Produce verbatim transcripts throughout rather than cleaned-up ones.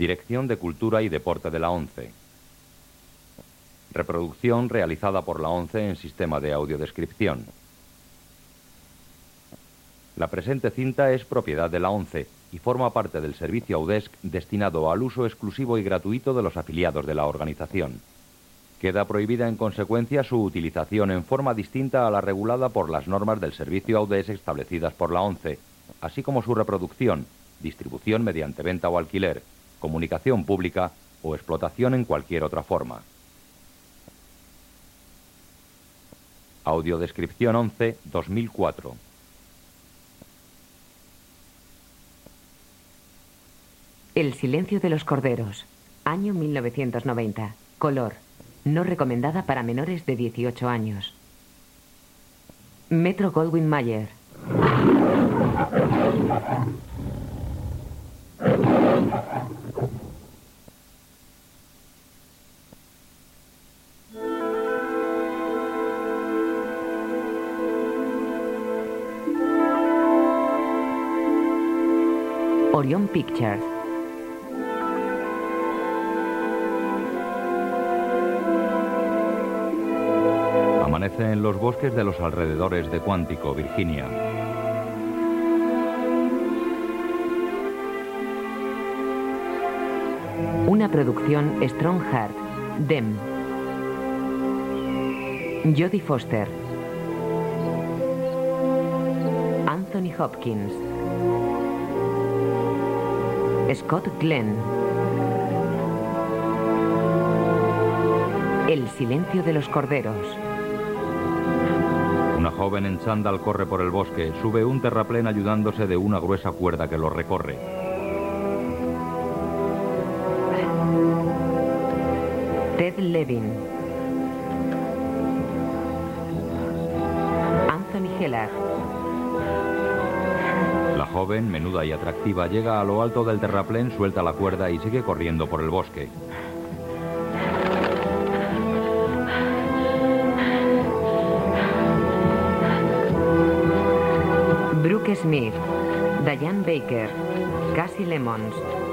Dirección de Cultura y Deporte de la ONCE. Reproducción realizada por la ONCE en sistema de audiodescripción. La presente cinta es propiedad de la ONCE y forma parte del servicio Audesc destinado al uso exclusivo y gratuito de los afiliados de la organización. Queda prohibida en consecuencia su utilización en forma distinta a la regulada por las normas del servicio Audesc establecidas por la ONCE, así como su reproducción, distribución mediante venta o alquiler, comunicación pública o explotación en cualquier otra forma. Audiodescripción once, dos mil cuatro. El silencio de los corderos, año mil novecientos noventa, color, no recomendada para menores de dieciocho años. Metro Goldwyn Mayer. Orion Pictures. Amanece en los bosques de los alrededores de Quantico, Virginia. Una producción Strongheart, Dem. Jodie Foster. Anthony Hopkins. Scott Glenn. El silencio de los corderos. Una joven en chándal corre por el bosque, sube un terraplén ayudándose de una gruesa cuerda que lo recorre. Ted Levin. Anthony Heller. La joven, menuda y atractiva, llega a lo alto del terraplén, suelta la cuerda y sigue corriendo por el bosque. Brooke Smith, Diane Baker, Cassie Lemons,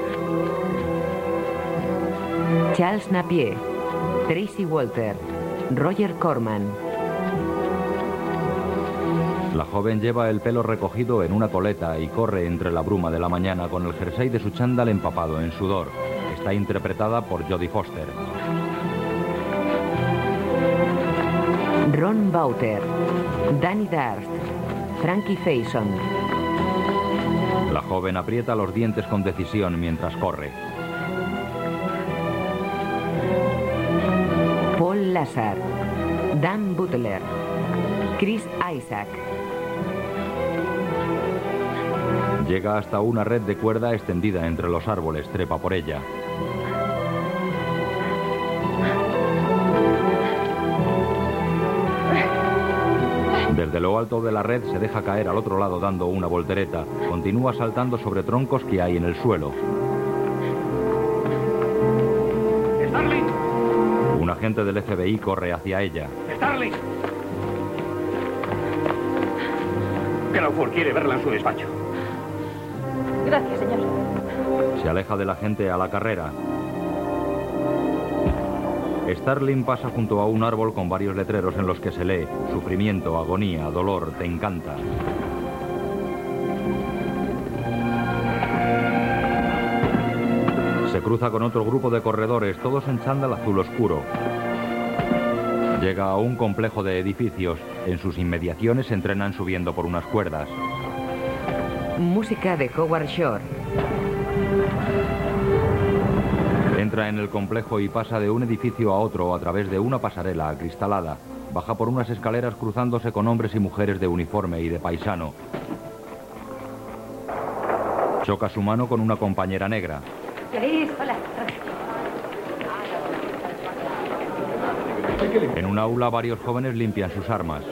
Charles Napier, Tracy Walter, Roger Corman. La joven lleva el pelo recogido en una coleta y corre entre la bruma de la mañana con el jersey de su chándal empapado en sudor. Está interpretada por Jodie Foster. Ron Bauter, Danny Darst, Frankie Faison. La joven aprieta los dientes con decisión mientras corre. Paul Lazar, Dan Butler, Chris Isaac. Llega hasta una red de cuerda extendida entre los árboles, trepa por ella. Desde lo alto de la red se deja caer al otro lado dando una voltereta. Continúa saltando sobre troncos que hay en el suelo. ¡Starling! Un agente del F B I corre hacia ella. ¡Starling! Crawford quiere verla en su despacho. Gracias, señor. Se aleja del agente a la carrera. Starling pasa junto a un árbol con varios letreros en los que se lee: sufrimiento, agonía, dolor, te encanta. Se cruza con otro grupo de corredores, todos en chándal azul oscuro. Llega a un complejo de edificios. En sus inmediaciones se entrenan subiendo por unas cuerdas. Música de Howard Shore. Entra en el complejo y pasa de un edificio a otro a través de una pasarela acristalada. Baja por unas escaleras cruzándose con hombres y mujeres de uniforme y de paisano. Choca su mano con una compañera negra. Feliz, hola. En un aula varios jóvenes limpian sus armas.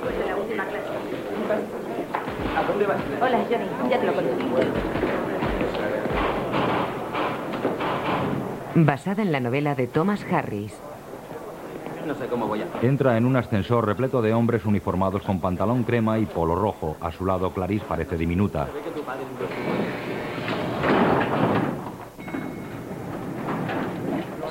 Hola, Johnny, ya te lo conté. Basada en la novela de Thomas Harris. No sé cómo voy a... Entra en un ascensor repleto de hombres uniformados con pantalón crema y polo rojo. A su lado Clarice parece diminuta.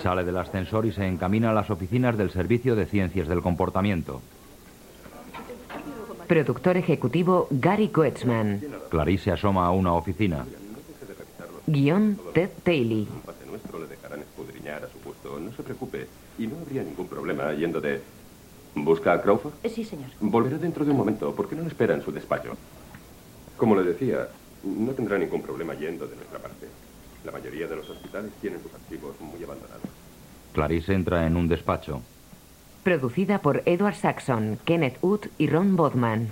Sale del ascensor y se encamina a las oficinas del Servicio de Ciencias del Comportamiento. Productor ejecutivo Gary Goetzman. Clarice se asoma a una oficina. Guión Ted Taylor. Parte nuestro le dejarán escudriñar a su gusto. No se preocupe. Y no habría ningún problema yendo de... ¿Busca a Crawford? Sí, señor. Volverá dentro de un momento. ¿Por qué no le espera en su despacho? Como le decía, no tendrá ningún problema yendo de nuestra parte. La mayoría de los hospitales tienen sus activos muy abandonados. Clarice entra en un despacho. Producida por Edward Saxon, Kenneth Wood y Ron Bodman.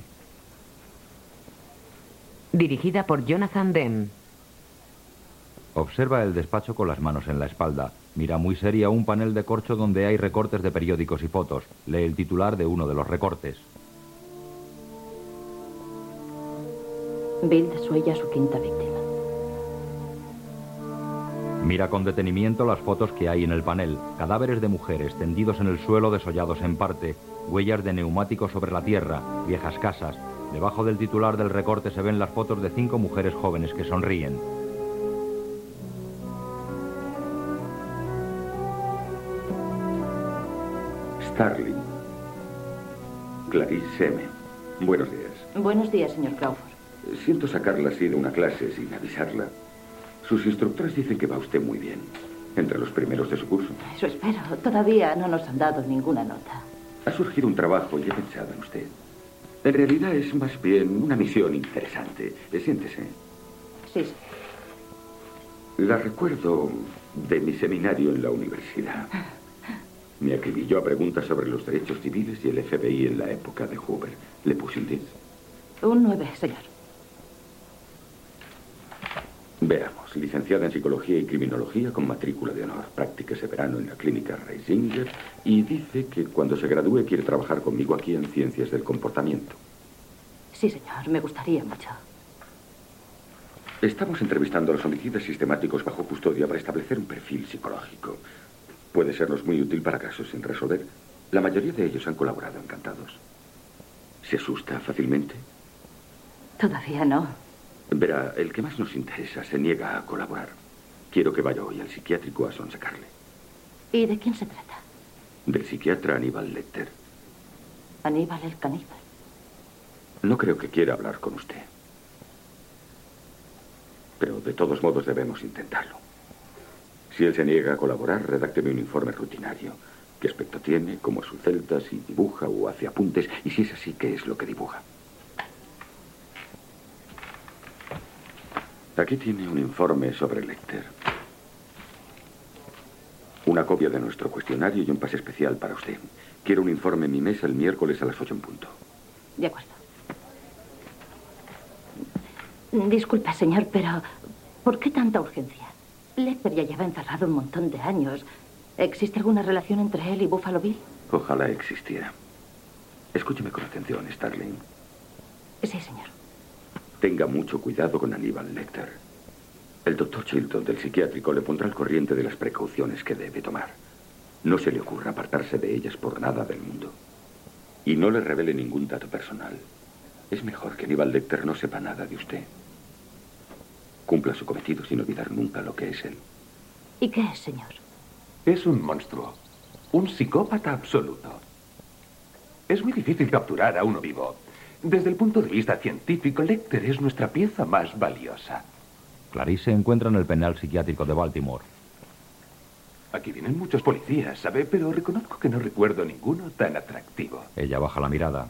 Dirigida por Jonathan Demme. Observa el despacho con las manos en la espalda. Mira muy seria un panel de corcho donde hay recortes de periódicos y fotos. Lee el titular de uno de los recortes. Bill desuella a su quinta víctima. Mira con detenimiento las fotos que hay en el panel. Cadáveres de mujeres tendidos en el suelo, desollados en parte. Huellas de neumáticos sobre la tierra. Viejas casas. Debajo del titular del recorte se ven las fotos de cinco mujeres jóvenes que sonríen. Starling. Clarice M. Buenos días. Buenos días, señor Crawford. Siento sacarla así de una clase sin avisarla. Sus instructores dicen que va usted muy bien. Entre los primeros de su curso. Eso espero. Todavía no nos han dado ninguna nota. Ha surgido un trabajo y he pensado en usted. En realidad es más bien una misión interesante. Siéntese. Sí, sí. La recuerdo de mi seminario en la universidad. Me acribilló a preguntas sobre los derechos civiles y el F B I en la época de Hoover. ¿Le puse un diez? Un nueve, señor. Veamos, licenciada en Psicología y Criminología con matrícula de honor. Práctica ese verano en la clínica Reisinger y dice que cuando se gradúe quiere trabajar conmigo aquí en Ciencias del Comportamiento. Sí, señor, me gustaría mucho. Estamos entrevistando a los homicidas sistemáticos bajo custodia para establecer un perfil psicológico. Puede sernos muy útil para casos sin resolver. La mayoría de ellos han colaborado encantados. ¿Se asusta fácilmente? Todavía no. Verá, el que más nos interesa se niega a colaborar. Quiero que vaya hoy al psiquiátrico a sonsacarle. ¿Y de quién se trata? Del psiquiatra Aníbal Lecter. Aníbal el caníbal. No creo que quiera hablar con usted. Pero de todos modos debemos intentarlo. Si él se niega a colaborar, redácteme un informe rutinario. ¿Qué aspecto tiene? ¿Cómo es su celda? ¿Si dibuja o hace apuntes? Y si es así, ¿qué es lo que dibuja? Aquí tiene un informe sobre Lecter. Una copia de nuestro cuestionario y un pase especial para usted. Quiero un informe en mi mesa el miércoles a las ocho en punto. De acuerdo. Disculpe, señor, pero ¿por qué tanta urgencia? Lecter ya lleva encerrado un montón de años. ¿Existe alguna relación entre él y Buffalo Bill? Ojalá existiera. Escúcheme con atención, Starling. Sí, señor. Tenga mucho cuidado con Aníbal Lecter. El doctor Chilton del psiquiátrico le pondrá al corriente de las precauciones que debe tomar. No se le ocurra apartarse de ellas por nada del mundo. Y no le revele ningún dato personal. Es mejor que Aníbal Lecter no sepa nada de usted. Cumpla su cometido sin olvidar nunca lo que es él. ¿Y qué es, señor? Es un monstruo. Un psicópata absoluto. Es muy difícil capturar a uno vivo. Desde el punto de vista científico, Lecter es nuestra pieza más valiosa. Clarice se encuentra en el penal psiquiátrico de Baltimore. Aquí vienen muchos policías, ¿sabe? Pero reconozco que no recuerdo ninguno tan atractivo. Ella baja la mirada.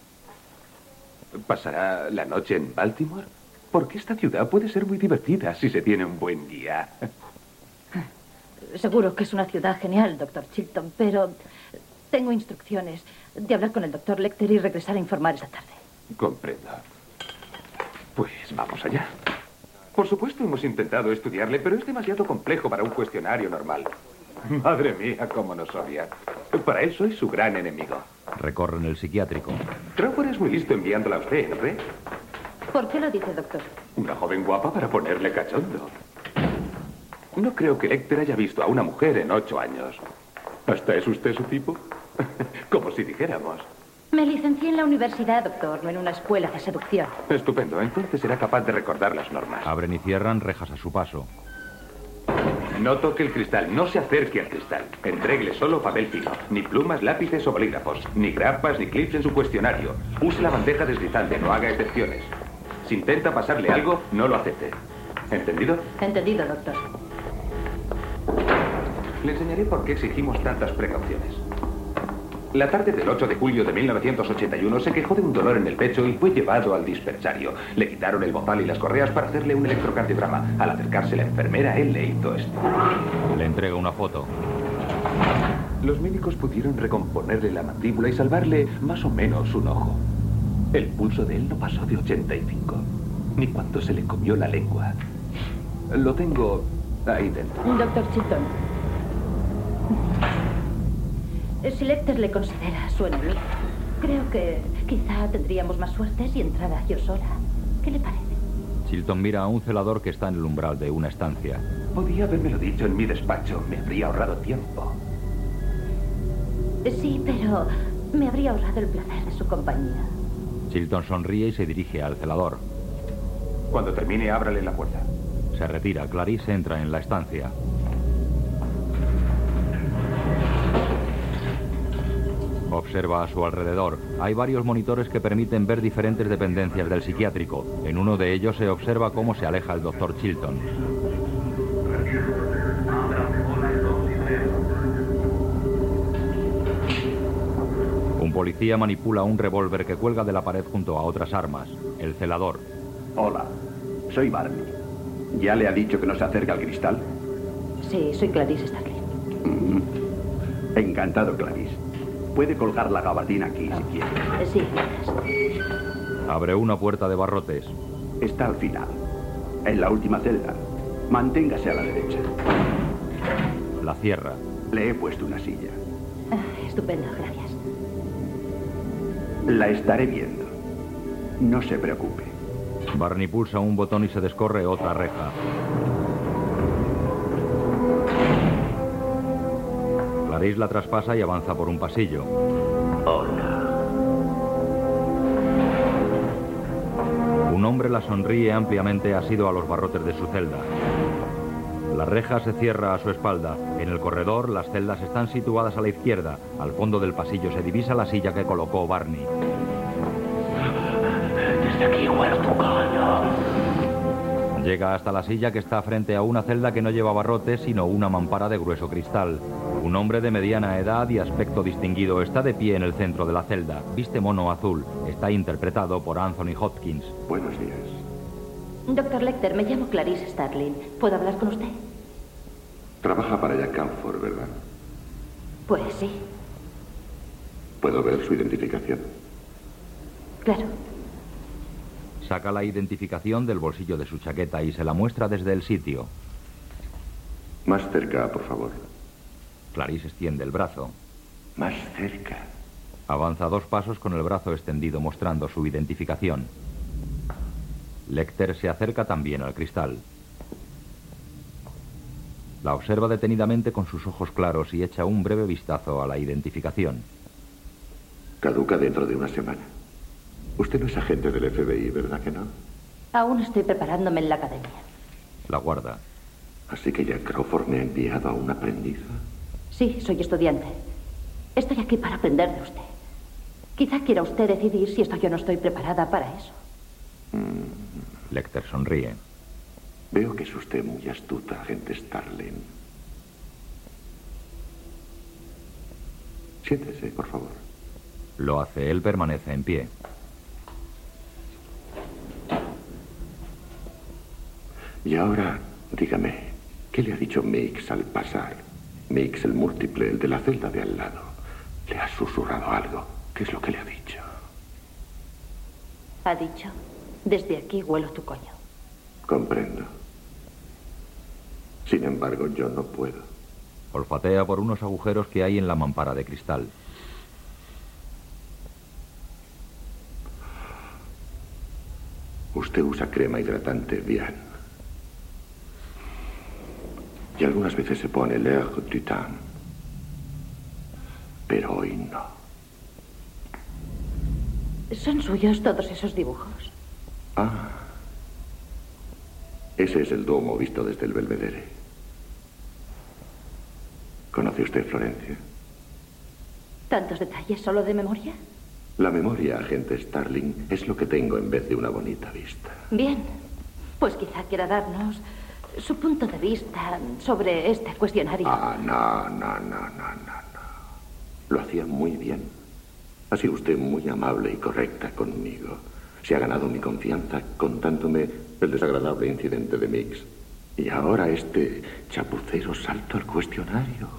¿Pasará la noche en Baltimore? Porque esta ciudad puede ser muy divertida si se tiene un buen guía. Seguro que es una ciudad genial, doctor Chilton, pero tengo instrucciones de hablar con el doctor Lecter y regresar a informar esta tarde. Comprendo. Pues vamos allá. Por supuesto hemos intentado estudiarle, pero es demasiado complejo para un cuestionario normal. Madre mía, cómo nos odia. Para eso es su gran enemigo. Recorren el psiquiátrico. Crawford es muy listo enviándola a usted, ¿no cree? ¿Por qué lo dice, doctor? Una joven guapa para ponerle cachondo. No creo que Lecter haya visto a una mujer en ocho años. ¿Hasta es usted su tipo? Como si dijéramos. Me licencié en la universidad, doctor, no en una escuela de seducción. Estupendo. Entonces será capaz de recordar las normas. Abren y cierran rejas a su paso. No toque el cristal, no se acerque al cristal. Entréguele solo papel fino. Ni plumas, lápices o bolígrafos. Ni grapas ni clips en su cuestionario. Use la bandeja deslizante, no haga excepciones. Si intenta pasarle algo, no lo acepte. ¿Entendido? Entendido, doctor. Le enseñaré por qué exigimos tantas precauciones. La tarde del ocho de julio de mil novecientos ochenta y uno se quejó de un dolor en el pecho y fue llevado al dispensario. Le quitaron el bozal y las correas para hacerle un electrocardiograma. Al acercarse la enfermera, él le hizo esto. Le entrega una foto. Los médicos pudieron recomponerle la mandíbula y salvarle más o menos un ojo. El pulso de él no pasó de ochenta y cinco, ni cuando se le comió la lengua. Lo tengo ahí dentro. Doctor Chilton, si Lecter le considera su enemigo, creo que quizá tendríamos más suerte si entrara yo sola. ¿Qué le parece? Chilton mira a un celador que está en el umbral de una estancia. Podía habérmelo dicho en mi despacho. Me habría ahorrado tiempo. Sí, pero me habría ahorrado el placer de su compañía. Chilton sonríe y se dirige al celador. Cuando termine, ábrale la puerta. Se retira. Clarice entra en la estancia. Observa a su alrededor. Hay varios monitores que permiten ver diferentes dependencias del psiquiátrico. En uno de ellos se observa cómo se aleja el doctor Chilton. Un policía manipula un revólver que cuelga de la pared junto a otras armas. El celador. Hola, soy Barney. ¿Ya le ha dicho que no se acerque al cristal? Sí, soy Clarice Starling. Mm. Encantado, Clarice. Puede colgar la gabardina aquí, si quiere. Sí, gracias. Abre una puerta de barrotes. Está al final, en la última celda. Manténgase a la derecha. La cierra. Le he puesto una silla. Ah, estupendo, gracias. La estaré viendo. No se preocupe. Barney pulsa un botón y se descorre otra reja. Clarice la traspasa y avanza por un pasillo. Hola. Un hombre la sonríe ampliamente asido a los barrotes de su celda. La reja se cierra a su espalda. En el corredor, las celdas están situadas a la izquierda. Al fondo del pasillo se divisa la silla que colocó Barney. Desde aquí huele tu caña. Llega hasta la silla que está frente a una celda que no lleva barrotes, sino una mampara de grueso cristal. Un hombre de mediana edad y aspecto distinguido está de pie en el centro de la celda. Viste mono azul. Está interpretado por Anthony Hopkins. Buenos días. Doctor Lecter, me llamo Clarice Starling. ¿Puedo hablar con usted? Trabaja para Jack Canford, ¿verdad? Pues sí. ¿Puedo ver su identificación? Claro. Saca la identificación del bolsillo de su chaqueta y se la muestra desde el sitio. Más cerca, por favor. Clarice extiende el brazo. Más cerca. Avanza dos pasos con el brazo extendido mostrando su identificación. Lecter se acerca también al cristal. La observa detenidamente con sus ojos claros y echa un breve vistazo a la identificación. Caduca dentro de una semana. Usted no es agente del F B I, ¿verdad que no? Aún estoy preparándome en la academia. La guarda. Así que Jack Crawford me ha enviado a un aprendiz. Sí, soy estudiante. Estoy aquí para aprender de usted. Quizá quiera usted decidir si estoy o no estoy preparada para eso. Mm. Lecter sonríe. Veo que es usted muy astuta, agente Starling. Siéntese, por favor. Lo hace. Él permanece en pie. Y ahora, dígame, ¿qué le ha dicho Mix al pasar? Mix, el múltiple, el de la celda de al lado. ¿Le ha susurrado algo? ¿Qué es lo que le ha dicho? Ha dicho, desde aquí huelo tu coño. Comprendo. Sin embargo, yo no puedo. Olfatea por unos agujeros que hay en la mampara de cristal. Usted usa crema hidratante bien. Y algunas veces se pone l'air du temps. Pero hoy no. ¿Son suyos todos esos dibujos? Ah. Ese es el domo visto desde el Belvedere. ¿Conoce usted Florencia? ¿Tantos detalles solo de memoria? La memoria, agente Starling, es lo que tengo en vez de una bonita vista. Bien, pues quizá quiera darnos su punto de vista sobre este cuestionario. Ah, no, no, no, no, no, no. Lo hacía muy bien. Ha sido usted muy amable y correcta conmigo. Se ha ganado mi confianza contándome el desagradable incidente de Mix. Y ahora este chapucero salto al cuestionario.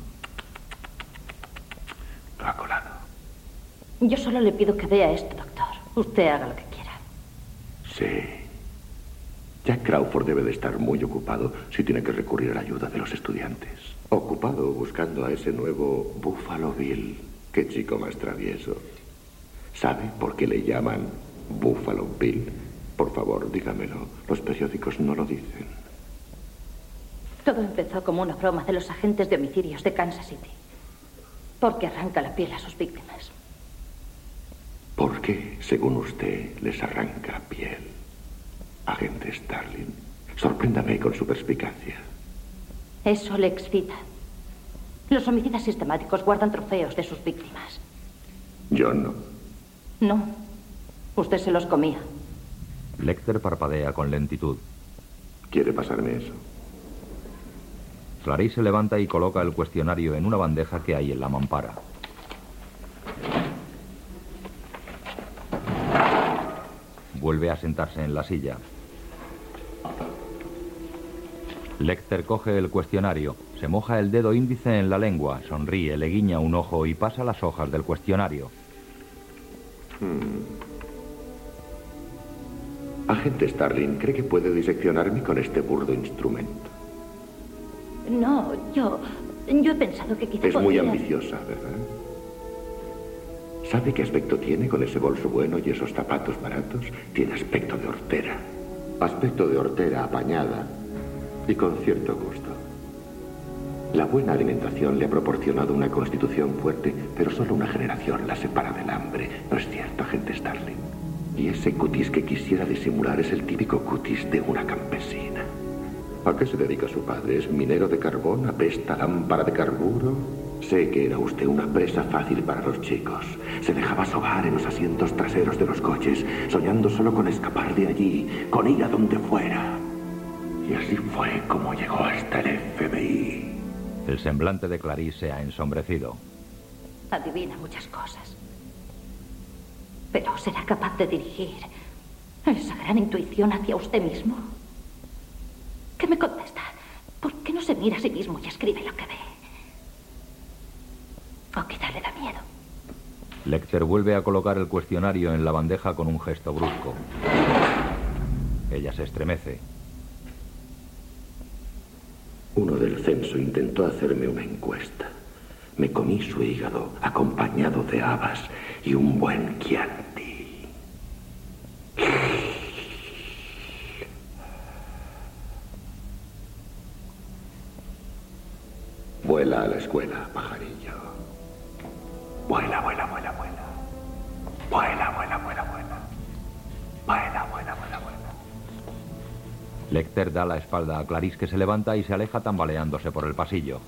Lo ha colado. Yo solo le pido que vea esto, doctor. Usted haga lo que quiera. Sí. Jack Crawford debe de estar muy ocupado si tiene que recurrir a la ayuda de los estudiantes. Ocupado buscando a ese nuevo Buffalo Bill. Qué chico más travieso. ¿Sabe por qué le llaman Buffalo Bill? Por favor, dígamelo. Los periódicos no lo dicen. Todo empezó como una broma de los agentes de homicidios de Kansas City. Porque arranca la piel a sus víctimas. ¿Por qué, según usted, les arranca piel? Agente Starling, sorpréndame con su perspicacia. Eso le excita. Los homicidas sistemáticos guardan trofeos de sus víctimas. Yo no. No. Usted se los comía. Lecter parpadea con lentitud. ¿Quiere pasarme eso? Clarice se levanta y coloca el cuestionario en una bandeja que hay en la mampara. Vuelve a sentarse en la silla. Lecter coge el cuestionario, se moja el dedo índice en la lengua, sonríe, le guiña un ojo y pasa las hojas del cuestionario. Hmm. Agente Starling, ¿cree que puede diseccionarme con este burdo instrumento? No, yo... Yo he pensado que quizá Es muy podría... ambiciosa, ¿verdad? ¿Sabe qué aspecto tiene con ese bolso bueno y esos zapatos baratos? Tiene aspecto de hortera. Aspecto de hortera apañada y con cierto gusto. La buena alimentación le ha proporcionado una constitución fuerte, pero solo una generación la separa del hambre. ¿No es cierto, agente Starling? Y ese cutis que quisiera disimular es el típico cutis de una campesina. ¿A qué se dedica su padre? ¿Es minero de carbón? ¿Apesta lámpara de carburo? Sé que era usted una presa fácil para los chicos. Se dejaba sobar en los asientos traseros de los coches, soñando solo con escapar de allí, con ir a donde fuera. Y así fue como llegó hasta el F B I. El semblante de Clarice se ha ensombrecido. Adivina muchas cosas. Pero ¿será capaz de dirigir esa gran intuición hacia usted mismo? ¿Qué me contesta? ¿Por qué no se mira a sí mismo y escribe lo que ve? O quizá le da miedo. Lecter vuelve a colocar el cuestionario en la bandeja con un gesto brusco. Ella se estremece. Uno del censo intentó hacerme una encuesta. Me comí su hígado acompañado de habas y un buen Chianti. Vuela a la escuela, pajarillo. Vuela, vuela, vuela, vuela. Vuela, vuela, vuela, vuela. Vuela, vuela, vuela, vuela. Lecter da la espalda a Clarice, que se levanta y se aleja tambaleándose por el pasillo.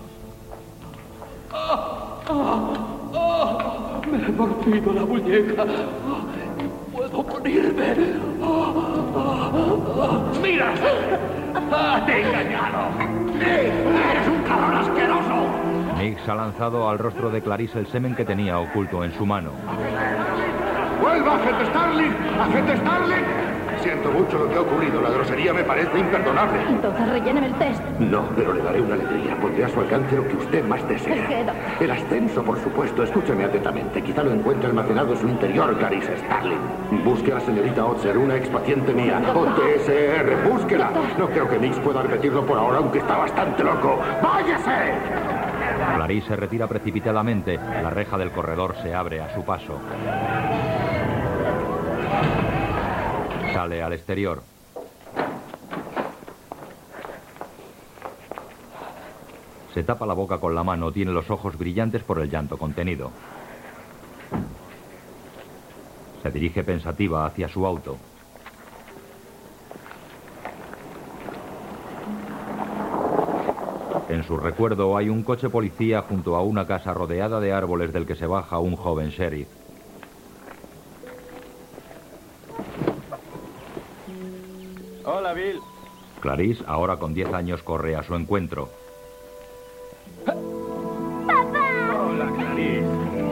¡Ah! ¡Ah! ¡Ah! Me he mordido la muñeca. ¡Ah! ¡Puedo morirme! ¡Ah! ¡Ah! ¡Ah! ¡Mira! ¡Ah! ¡Te he engañado! ¡Eres un cabrón asqueroso! Mix ha lanzado al rostro de Clarice el semen que tenía oculto en su mano. ¡Vuelva, agente Starling! ¡Agente Starling! Siento mucho lo que ha ocurrido. La grosería me parece imperdonable. Entonces relléneme el test. No, pero le daré una alegría. Pondré a su alcance lo que usted más desea. ¿El qué, doctor? El ascenso, por supuesto. Escúcheme atentamente. Quizá lo encuentre almacenado en su interior, Clarice Starling. Busque a la señorita Otzer, una expaciente mía. O T S R. Búsquela. No creo que Mix pueda repetirlo por ahora, aunque está bastante loco. ¡Váyase! Clarice se retira precipitadamente. La reja del corredor se abre a su paso. Sale al exterior. Se tapa la boca con la mano, tiene los ojos brillantes por el llanto contenido. Se dirige pensativa hacia su auto. En su su recuerdo hay un coche policía junto a una casa rodeada de árboles del que se baja un joven sheriff. Hola, Bill. Clarice, ahora con diez años, corre a su encuentro. ¡Papá! Hola, Clarice.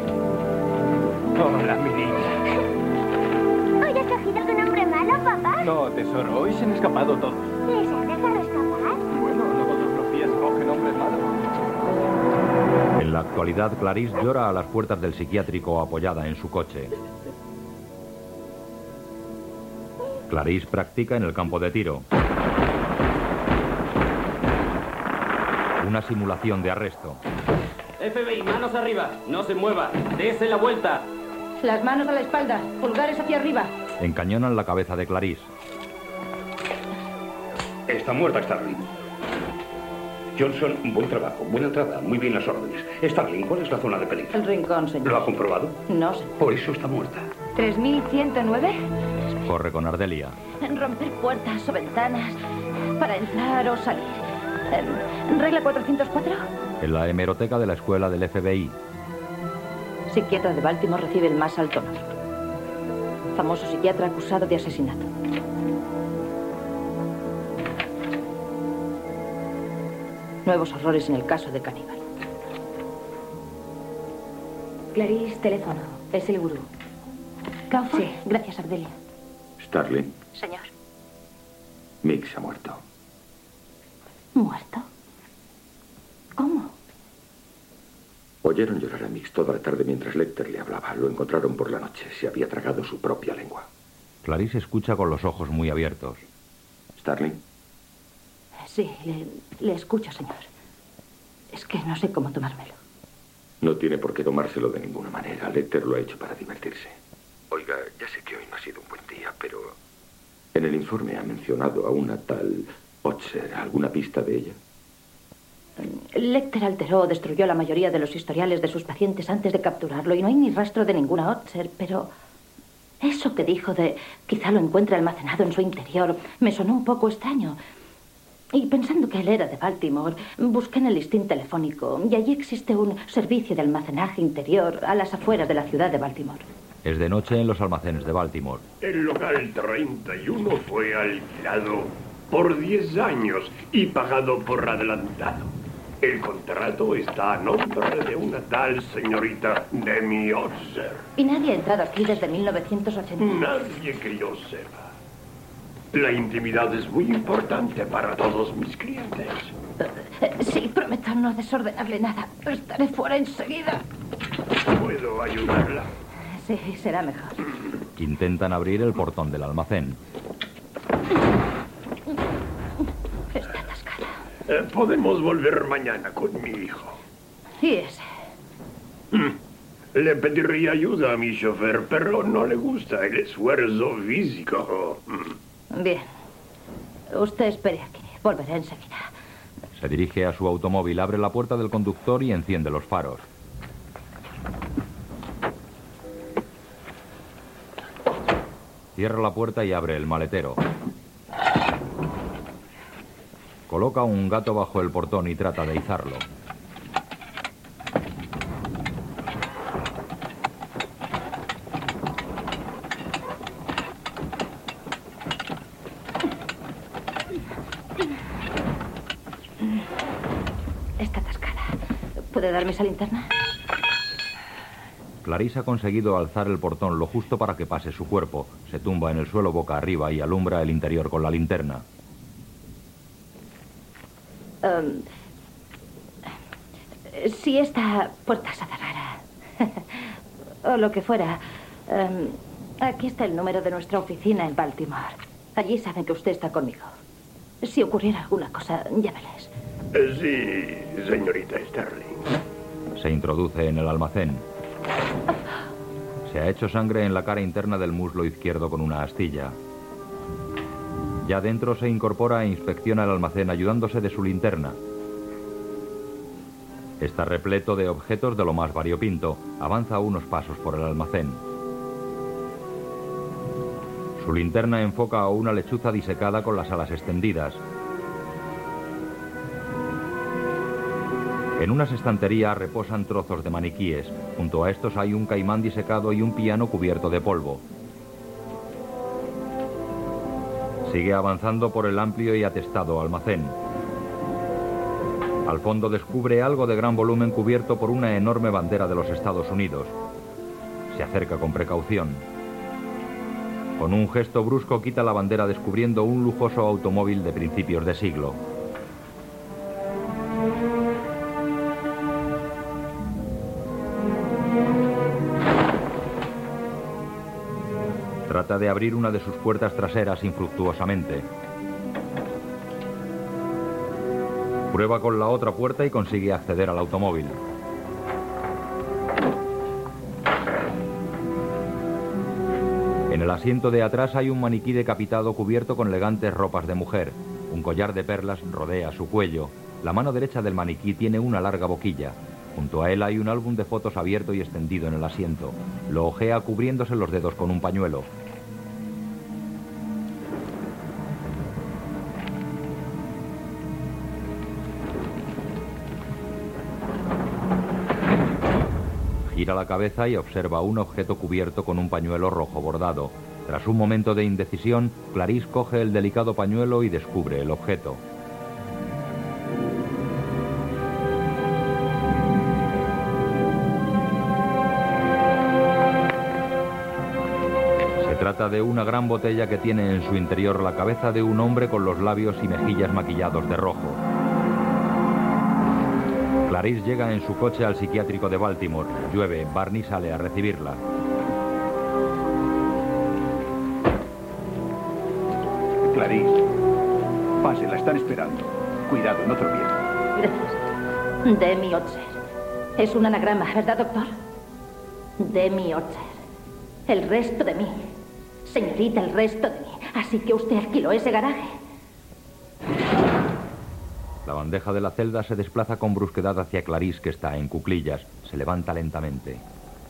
Hola, mi niña. ¿Hoy has cogido algún hombre malo, papá? No, tesoro, hoy se han escapado todos. ¿Les has dejado escapar? Bueno, no todos los días cogen hombres malos. En la actualidad, Clarice llora a las puertas del psiquiátrico apoyada en su coche. Clarice practica en el campo de tiro. Una simulación de arresto. F B I, manos arriba. No se mueva. Dese la vuelta. Las manos a la espalda. Pulgares hacia arriba. Encañonan la cabeza de Clarice. Está muerta, Starling. Johnson, buen trabajo, buena entrada, muy bien las órdenes. Starling, ¿cuál es la zona de peligro? El rincón, señor. ¿Lo ha comprobado? No sé. Por eso está muerta. ¿tres mil ciento nueve? Corre con Ardelia. Romper puertas o ventanas para entrar o salir. Eh, ¿Regla cuatrocientos cuatro? En la hemeroteca de la escuela del F B I. Psiquiatra de Baltimore recibe el más alto honor. Famoso psiquiatra acusado de asesinato. Nuevos horrores en el caso de Caníbal. Clarice, teléfono. Es el gurú. ¿Crawford? Sí, gracias, Ardelia. Starling, Señor. Mix ha muerto. ¿Muerto? ¿Cómo? Oyeron llorar a Mix toda la tarde mientras Lecter le hablaba. Lo encontraron por la noche. Se había tragado su propia lengua. Clarice escucha con los ojos muy abiertos. Starling. Sí, le, le escucho, señor. Es que no sé cómo tomármelo. No tiene por qué tomárselo de ninguna manera. Lecter lo ha hecho para divertirse. Oiga, ya sé que hoy no ha sido un buen día, pero en el informe ha mencionado a una tal Otzer. ¿Alguna pista de ella? Lecter alteró o destruyó la mayoría de los historiales de sus pacientes antes de capturarlo y no hay ni rastro de ninguna Otzer, pero eso que dijo de quizá lo encuentre almacenado en su interior me sonó un poco extraño. Y pensando que él era de Baltimore, busqué en el listín telefónico y allí existe un servicio de almacenaje interior a las afueras de la ciudad de Baltimore. Es de noche en los almacenes de Baltimore. El local treinta y uno fue alquilado por diez años y pagado por adelantado. El contrato está a nombre de una tal señorita Demi Otzer. Y nadie ha entrado aquí desde mil novecientos ochenta. Nadie que yo sepa. La intimidad es muy importante para todos mis clientes. Sí, prometo no desordenarle nada. Estaré fuera enseguida. ¿Puedo ayudarla? Sí, será mejor. Intentan abrir el portón del almacén. Está atascada. Eh, podemos volver mañana con mi hijo. ¿Y ese? Le pediría ayuda a mi chofer, pero no le gusta el esfuerzo físico. Bien. Usted espere aquí. Volveré enseguida. Se dirige a su automóvil, abre la puerta del conductor y enciende los faros. Cierra la puerta y abre el maletero. Coloca un gato bajo el portón y trata de izarlo. Está atascada. ¿Puede darme esa linterna? Clarice ha conseguido alzar el portón lo justo para que pase su cuerpo. Se tumba en el suelo boca arriba y alumbra el interior con la linterna. Um, si esta puerta se cerrara, o lo que fuera, um, aquí está el número de nuestra oficina en Baltimore. Allí saben que usted está conmigo. Si ocurriera alguna cosa, llámeles. Sí, señorita Starling. Se introduce en el almacén. Se ha hecho sangre en la cara interna del muslo izquierdo con una astilla. Ya dentro se incorpora e inspecciona el almacén ayudándose de su linterna. Está repleto de objetos de lo más variopinto. Avanza unos pasos por el almacén. Su linterna enfoca a una lechuza disecada con las alas extendidas. En unas estanterías reposan trozos de maniquíes. Junto a estos hay un caimán disecado y un piano cubierto de polvo. Sigue avanzando por el amplio y atestado almacén. Al fondo descubre algo de gran volumen cubierto por una enorme bandera de los Estados Unidos. Se acerca con precaución. Con un gesto brusco quita la bandera descubriendo un lujoso automóvil de principios de siglo. Trata de abrir una de sus puertas traseras infructuosamente. Prueba con la otra puerta y consigue acceder al automóvil. En el asiento de atrás hay un maniquí decapitado cubierto con elegantes ropas de mujer. Un collar de perlas rodea su cuello. La mano derecha del maniquí tiene una larga boquilla. Junto a él hay un álbum de fotos abierto y extendido en el asiento. Lo ojea cubriéndose los dedos con un pañuelo. Gira la cabeza y observa un objeto cubierto con un pañuelo rojo bordado. Tras un momento de indecisión, Clarice coge el delicado pañuelo y descubre el objeto. Se trata de una gran botella que tiene en su interior la cabeza de un hombre con los labios y mejillas maquillados de rojo. Clarice llega en su coche al psiquiátrico de Baltimore. Llueve. Barney sale a recibirla. Clarice, pase, la están esperando. Cuidado, no tropiece. Gracias. Demi Otzer. Es un anagrama, ¿verdad, doctor? Demi Otzer. El resto de mí. Señorita, el resto de mí. Así que usted alquiló ese garaje. La bandeja de la celda se desplaza con brusquedad hacia Clarice, que está en cuclillas. Se levanta lentamente.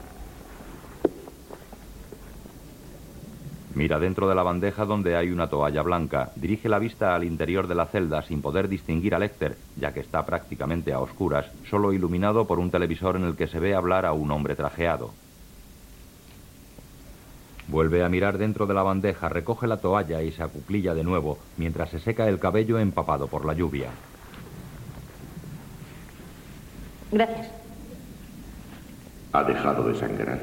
Mira dentro de la bandeja donde hay una toalla blanca. Dirige la vista al interior de la celda sin poder distinguir a Lecter, ya que está prácticamente a oscuras, solo iluminado por un televisor en el que se ve hablar a un hombre trajeado. Vuelve a mirar dentro de la bandeja, recoge la toalla y se acuclilla de nuevo, mientras se seca el cabello empapado por la lluvia. Gracias. Ha dejado de sangrar.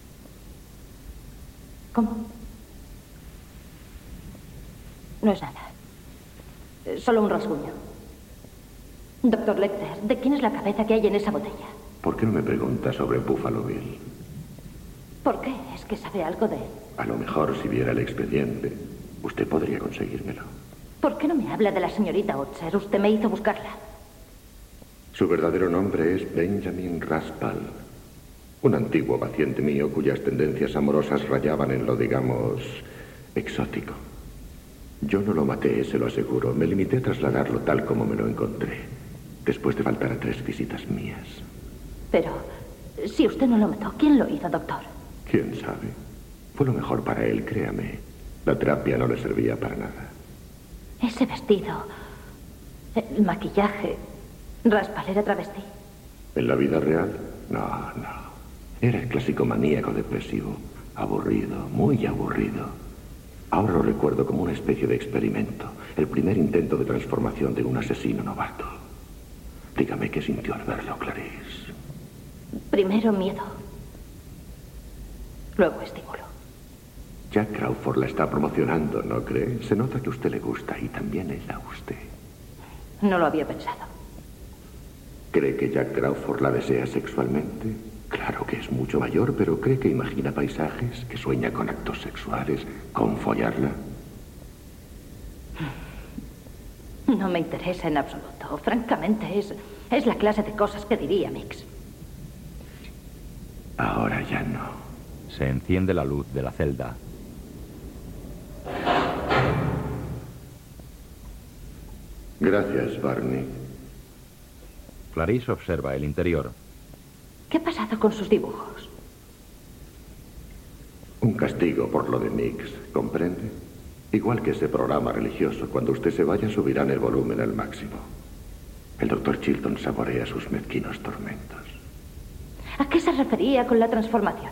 ¿Cómo? No es nada. Solo un rasguño. Doctor Lecter, ¿de quién es la cabeza que hay en esa botella? ¿Por qué no me pregunta sobre Buffalo Bill? ¿Por qué? ¿Es que sabe algo de él? A lo mejor, si viera el expediente, usted podría conseguírmelo. ¿Por qué no me habla de la señorita Otzer? Usted me hizo buscarla. Su verdadero nombre es Benjamin Raspal, un antiguo paciente mío cuyas tendencias amorosas rayaban en lo, digamos, exótico. Yo no lo maté, se lo aseguro. Me limité a trasladarlo tal como me lo encontré, después de faltar a tres visitas mías. Pero, si usted no lo mató, ¿quién lo hizo, doctor? ¿Quién sabe? Fue lo mejor para él, créame. La terapia no le servía para nada. Ese vestido, el maquillaje, Raspal era travesti. ¿En la vida real? No, no. Era el clásico maníaco depresivo. Aburrido, muy aburrido. Ahora lo recuerdo como una especie de experimento. El primer intento de transformación de un asesino novato. Dígame qué sintió al verlo, Clarice. Primero miedo. Luego estímulo. Jack Crawford la está promocionando, ¿no cree? Se nota que a usted le gusta y también él a usted. No lo había pensado. ¿Cree que Jack Crawford la desea sexualmente? Claro que es mucho mayor, pero ¿cree que imagina paisajes, que sueña con actos sexuales, con follarla? No me interesa en absoluto. Francamente, es, es la clase de cosas que diría Mix. Ahora ya no. Se enciende la luz de la celda. Gracias, Barney. Clarice observa el interior. ¿Qué ha pasado con sus dibujos? Un castigo por lo de Mix, ¿comprende? Igual que ese programa religioso, cuando usted se vaya subirán el volumen al máximo. El doctor Chilton saborea sus mezquinos tormentos. ¿A qué se refería con la transformación?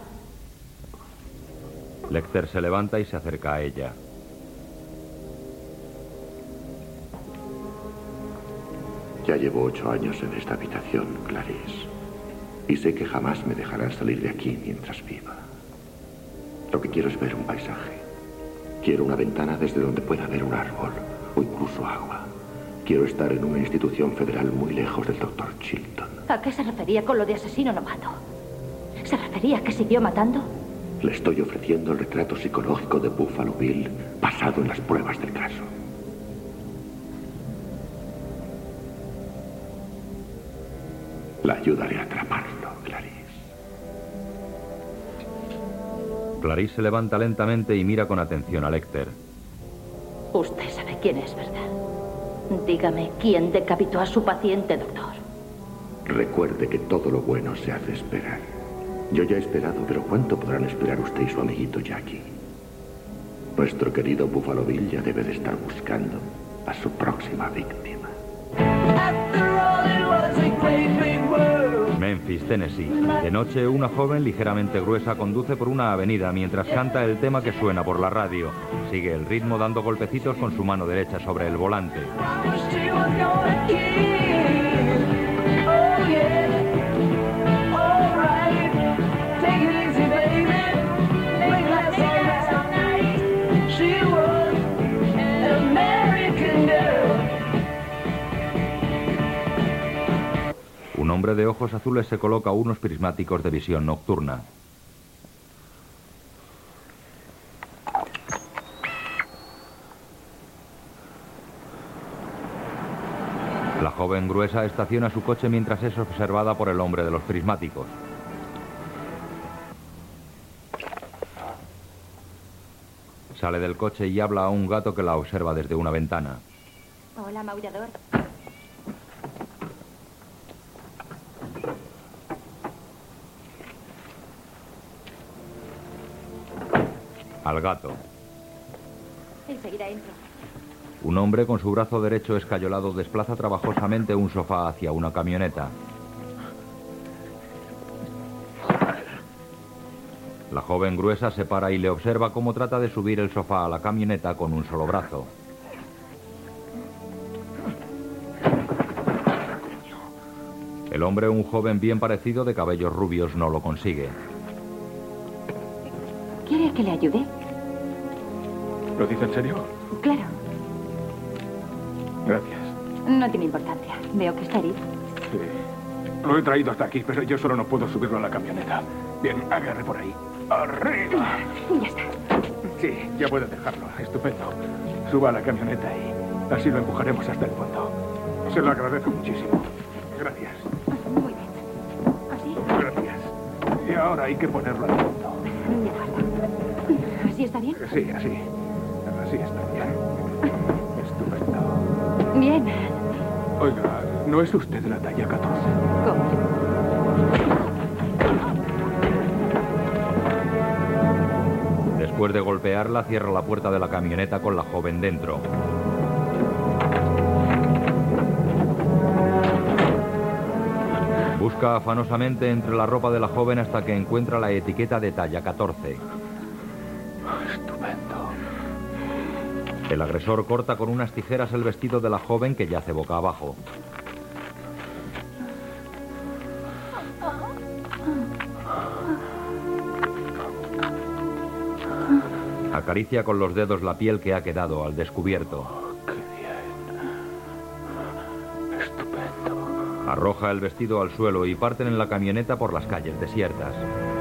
Lecter se levanta y se acerca a ella. Ya llevo ocho años en esta habitación, Clarice. Y sé que jamás me dejarán salir de aquí mientras viva. Lo que quiero es ver un paisaje. Quiero una ventana desde donde pueda ver un árbol o incluso agua. Quiero estar en una institución federal muy lejos del doctor Chilton. ¿A qué se refería con lo de asesino novato? ¿Se refería a que siguió matando? Le estoy ofreciendo el retrato psicológico de Buffalo Bill basado en las pruebas del caso. La ayudaré a atraparlo, Clarice. Clarice se levanta lentamente y mira con atención a Lecter. Usted sabe quién es, ¿verdad? Dígame, ¿quién decapitó a su paciente, doctor? Recuerde que todo lo bueno se hace esperar. Yo ya he esperado, pero ¿cuánto podrán esperar usted y su amiguito Jackie? Nuestro querido Buffalo Bill ya debe de estar buscando a su próxima víctima. Memphis, Tennessee. De noche, una joven ligeramente gruesa conduce por una avenida mientras canta el tema que suena por la radio. Sigue el ritmo dando golpecitos con su mano derecha sobre el volante. Un hombre de ojos azules se coloca unos prismáticos de visión nocturna. La joven gruesa estaciona su coche mientras es observada por el hombre de los prismáticos. Sale del coche y habla a un gato que la observa desde una ventana. Hola, maullador. Al gato. Enseguida entro. Un hombre con su brazo derecho escayolado desplaza trabajosamente un sofá hacia una camioneta. La joven gruesa se para y le observa cómo trata de subir el sofá a la camioneta con un solo brazo. El hombre, un joven bien parecido de cabellos rubios, no lo consigue. ¿Quiere que le ayude? ¿Lo dice en serio? Claro. Gracias. No tiene importancia. Veo que está herido. Sí. Lo he traído hasta aquí, pero yo solo no puedo subirlo a la camioneta. Bien, agarre por ahí. ¡Arriba! Ya está. Sí, ya puede dejarlo. Estupendo. Suba a la camioneta y así lo empujaremos hasta el fondo. Se lo agradezco muchísimo. Gracias. Muy bien. ¿Así? Gracias. Y ahora hay que ponerlo al fondo. De acuerdo. ¿Así está bien? Sí, así. Así está bien. Estupendo. Bien. Oiga, ¿no es usted la talla catorce? ¿Cómo? Después de golpearla, cierra la puerta de la camioneta con la joven dentro. Busca afanosamente entre la ropa de la joven hasta que encuentra la etiqueta de talla catorce. Estupendo. El agresor corta con unas tijeras el vestido de la joven que yace boca abajo. Acaricia con los dedos la piel que ha quedado al descubierto. ¡Qué bien! Estupendo. Arroja el vestido al suelo y parten en la camioneta por las calles desiertas.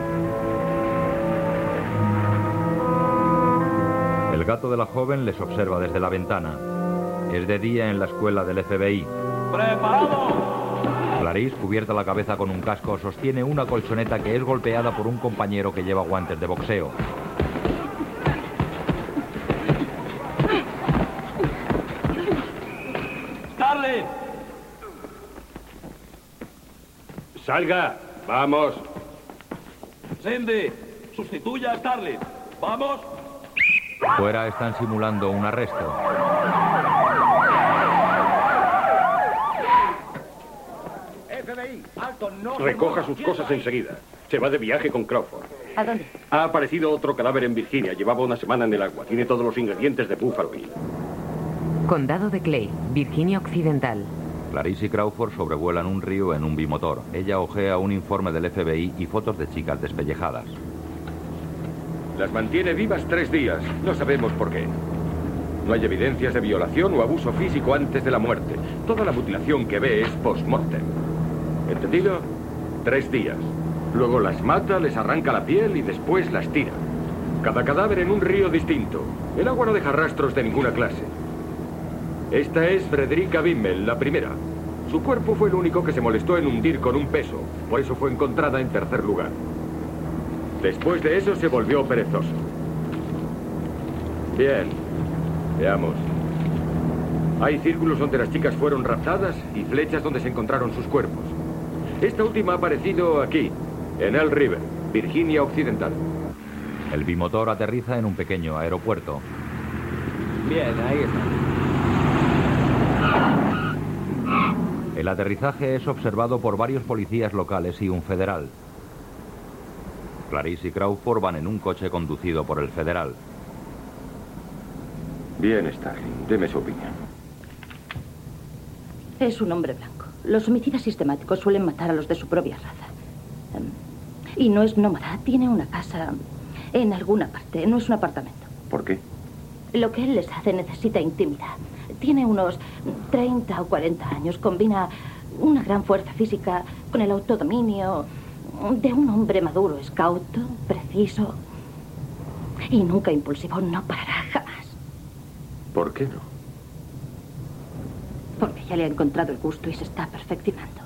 El gato de la joven les observa desde la ventana. Es de día en la escuela del F B I. ¡Preparado! Clarice, cubierta la cabeza con un casco, sostiene una colchoneta que es golpeada por un compañero que lleva guantes de boxeo. ¡Starling! ¡Salga! ¡Vamos! Cindy, sustituya a Starling. ¡Vamos! Fuera están simulando un arresto. ahí! ¡Alto! ¡No se Recoja mueva! sus ¡Quieto cosas ahí! enseguida. Se va de viaje con Crawford. ¿A dónde? Ha aparecido otro cadáver en Virginia. Llevaba una semana en el agua. Tiene todos los ingredientes de Buffalo Bill. Condado de Clay, Virginia Occidental. Clarice y Crawford sobrevuelan un río en un bimotor. Ella ojea un informe del F B I y fotos de chicas despellejadas. Las mantiene vivas tres días. No sabemos por qué. No hay evidencias de violación o abuso físico antes de la muerte. Toda la mutilación que ve es post-mortem. ¿Entendido? Tres días. Luego las mata, les arranca la piel y después las tira. Cada cadáver en un río distinto. El agua no deja rastros de ninguna clase. Esta es Frederica Bimmel, la primera. Su cuerpo fue el único que se molestó en hundir con un peso. Por eso fue encontrada en tercer lugar. Después de eso se volvió perezoso. Bien. Veamos. Hay círculos donde las chicas fueron raptadas y flechas donde se encontraron sus cuerpos. Esta última ha aparecido aquí, en Elk River, Virginia Occidental. El bimotor aterriza en un pequeño aeropuerto. Bien, ahí está. El aterrizaje es observado por varios policías locales y un federal. Clarice y Crawford van en un coche conducido por el federal. Bien, Starling. Deme su opinión. Es un hombre blanco. Los homicidas sistemáticos suelen matar a los de su propia raza. Y no es nómada. Tiene una casa en alguna parte. No es un apartamento. ¿Por qué? Lo que él les hace necesita intimidad. Tiene unos treinta o cuarenta años. Combina una gran fuerza física con el autodominio de un hombre maduro, escauto, preciso y nunca impulsivo. No parará jamás. ¿Por qué no? Porque ya le ha encontrado el gusto y se está perfeccionando.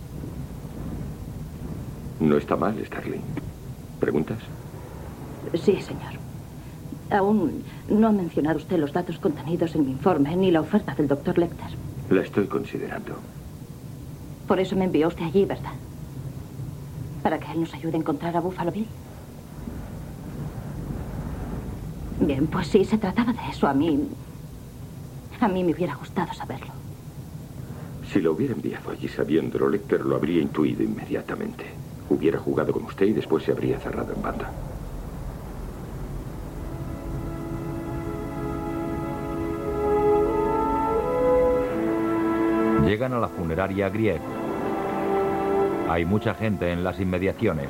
No está mal, Starling. ¿Preguntas? Sí, señor. Aún no ha mencionado usted los datos contenidos en mi informe ni la oferta del doctor Lecter. La estoy considerando. Por eso me envió usted allí, ¿verdad? Para que él nos ayude a encontrar a Buffalo Bill. Bien, pues sí, se trataba de eso. A mí... A mí me hubiera gustado saberlo. Si lo hubiera enviado allí sabiéndolo, Lecter lo habría intuido inmediatamente. Hubiera jugado con usted y después se habría cerrado en banda. Llegan a la funeraria Grieg. Hay mucha gente en las inmediaciones.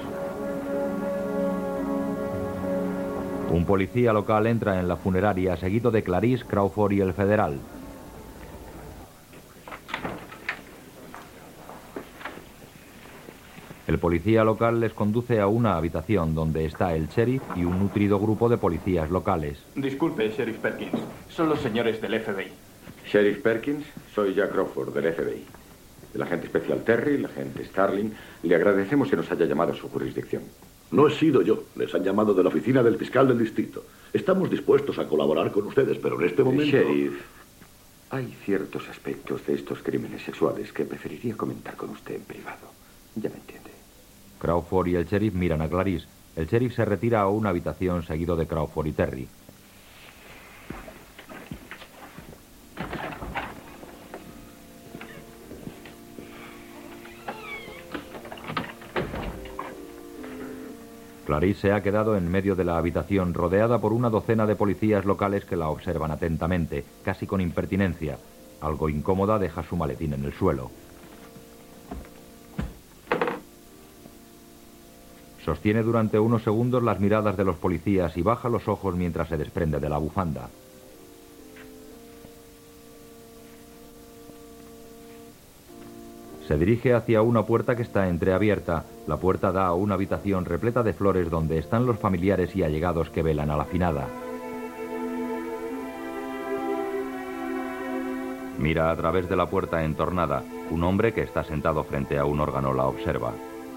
Un policía local entra en la funeraria seguido de Clarice, Crawford y el federal. El policía local les conduce a una habitación donde está el sheriff y un nutrido grupo de policías locales. Disculpe, Sheriff Perkins. Son los señores del F B I. Sheriff Perkins, soy Jack Crawford, del F B I. El agente especial Terry, el agente Starling, le agradecemos que nos haya llamado a su jurisdicción. No he sido yo. Les han llamado de la oficina del fiscal del distrito. Estamos dispuestos a colaborar con ustedes, pero en este momento... Sheriff, hay ciertos aspectos de estos crímenes sexuales que preferiría comentar con usted en privado. Ya me entiende. Crawford y el sheriff miran a Clarice. El sheriff se retira a una habitación seguido de Crawford y Terry. Clarice se ha quedado en medio de la habitación, rodeada por una docena de policías locales que la observan atentamente, casi con impertinencia. Algo incómoda, deja su maletín en el suelo. Sostiene durante unos segundos las miradas de los policías y baja los ojos mientras se desprende de la bufanda. Se dirige hacia una puerta que está entreabierta. La puerta da a una habitación repleta de flores donde están los familiares y allegados que velan a la finada. Mira a través de la puerta entornada. Un hombre que está sentado frente a un órgano la observa.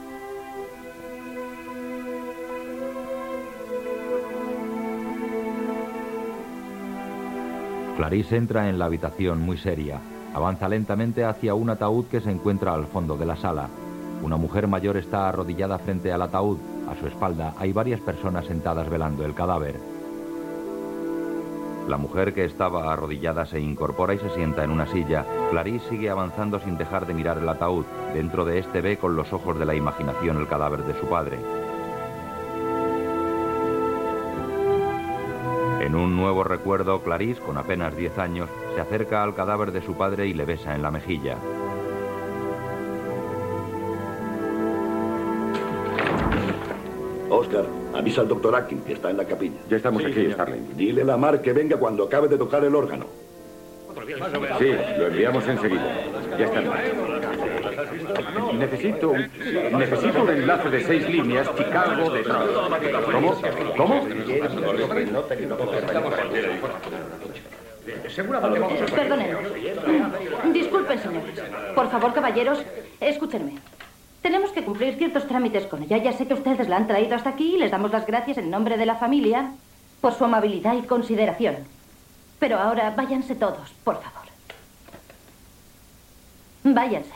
Clarice entra en la habitación muy seria. Avanza lentamente hacia un ataúd que se encuentra al fondo de la sala. Una mujer mayor está arrodillada frente al ataúd. A su espalda hay varias personas sentadas velando el cadáver. La mujer que estaba arrodillada se incorpora y se sienta en una silla. Clarice sigue avanzando sin dejar de mirar el ataúd. Dentro de este ve con los ojos de la imaginación el cadáver de su padre. En un nuevo recuerdo, Clarice, con apenas diez años, se acerca al cadáver de su padre y le besa en la mejilla. Oscar, avisa al doctor Akin, que está en la capilla. Ya estamos sí, aquí, Starling. Dile a Lamar que venga cuando acabe de tocar el órgano. Sí, lo enviamos enseguida. Ya está. Necesito, necesito un enlace de seis líneas Chicago de... ¿Cómo? ¿Cómo? Perdonen. Disculpen, señores. Por favor, caballeros, escúchenme. Tenemos que cumplir ciertos trámites con ella. Ya sé que ustedes la han traído hasta aquí y les damos las gracias en nombre de la familia por su amabilidad y consideración. Pero ahora váyanse todos, por favor. Váyanse.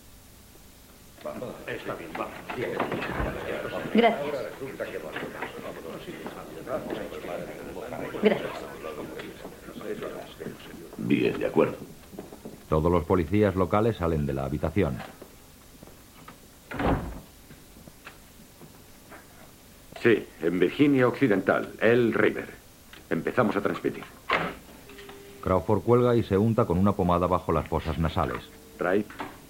Está bien, vamos. Gracias. Gracias. Bien, de acuerdo. Todos los policías locales salen de la habitación. Sí, en Virginia Occidental, El River. Empezamos a transmitir. Crawford cuelga y se unta con una pomada bajo las fosas nasales. Right.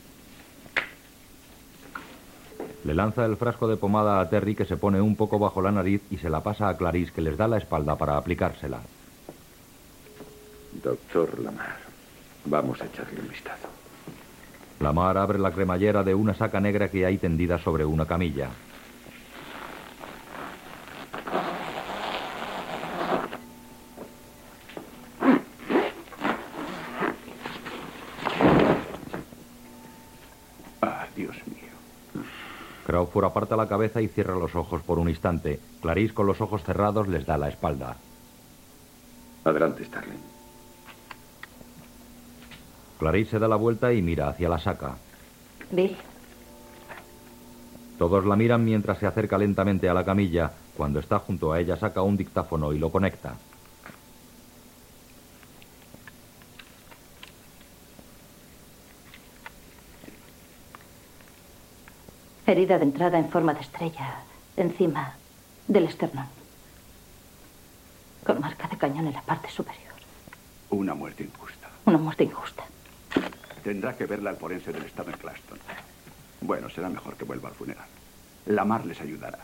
Le lanza el frasco de pomada a Terry, que se pone un poco bajo la nariz y se la pasa a Clarice, que les da la espalda para aplicársela. Doctor Lamar, vamos a echarle un vistazo. Lamar abre la cremallera de una saca negra que hay tendida sobre una camilla. Ah, Dios mío. Crawford aparta la cabeza y cierra los ojos por un instante. Clarice, con los ojos cerrados, les da la espalda. Adelante, Starling. Clarice se da la vuelta y mira hacia la saca. Bill. Todos la miran mientras se acerca lentamente a la camilla. Cuando está junto a ella, saca un dictáfono y lo conecta. Herida de entrada en forma de estrella, encima del esternón. Con marca de cañón en la parte superior. Una muerte injusta. Una muerte injusta. Tendrá que verla al forense del estado en Claston. Bueno, será mejor que vuelva al funeral. Lamar les ayudará.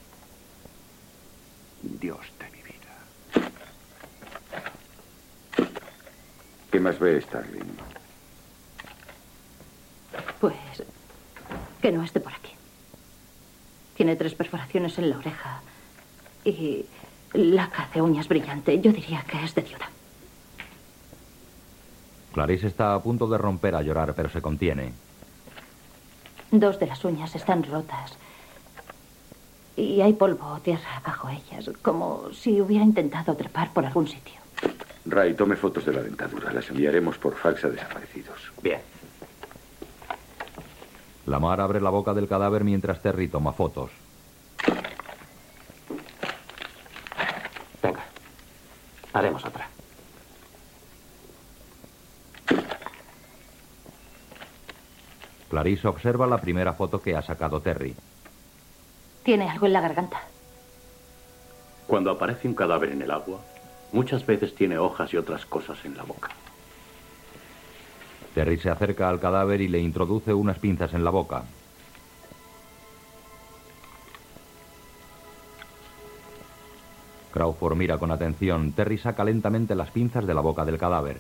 Dios de mi vida. ¿Qué más ve, Starling? Pues que no esté por aquí. Tiene tres perforaciones en la oreja y laca de uñas brillante. Yo diría que es de viuda. Clarice está a punto de romper a llorar, pero se contiene. Dos de las uñas están rotas y hay polvo o tierra bajo ellas, como si hubiera intentado trepar por algún sitio. Ray, tome fotos de la dentadura. Las enviaremos por fax a desaparecidos. Bien. Lamar abre la boca del cadáver mientras Terry toma fotos. Venga, haremos otra. Clarice observa la primera foto que ha sacado Terry. Tiene algo en la garganta. Cuando aparece un cadáver en el agua, muchas veces tiene hojas y otras cosas en la boca. Terry se acerca al cadáver y le introduce unas pinzas en la boca. Crawford mira con atención. Terry saca lentamente las pinzas de la boca del cadáver.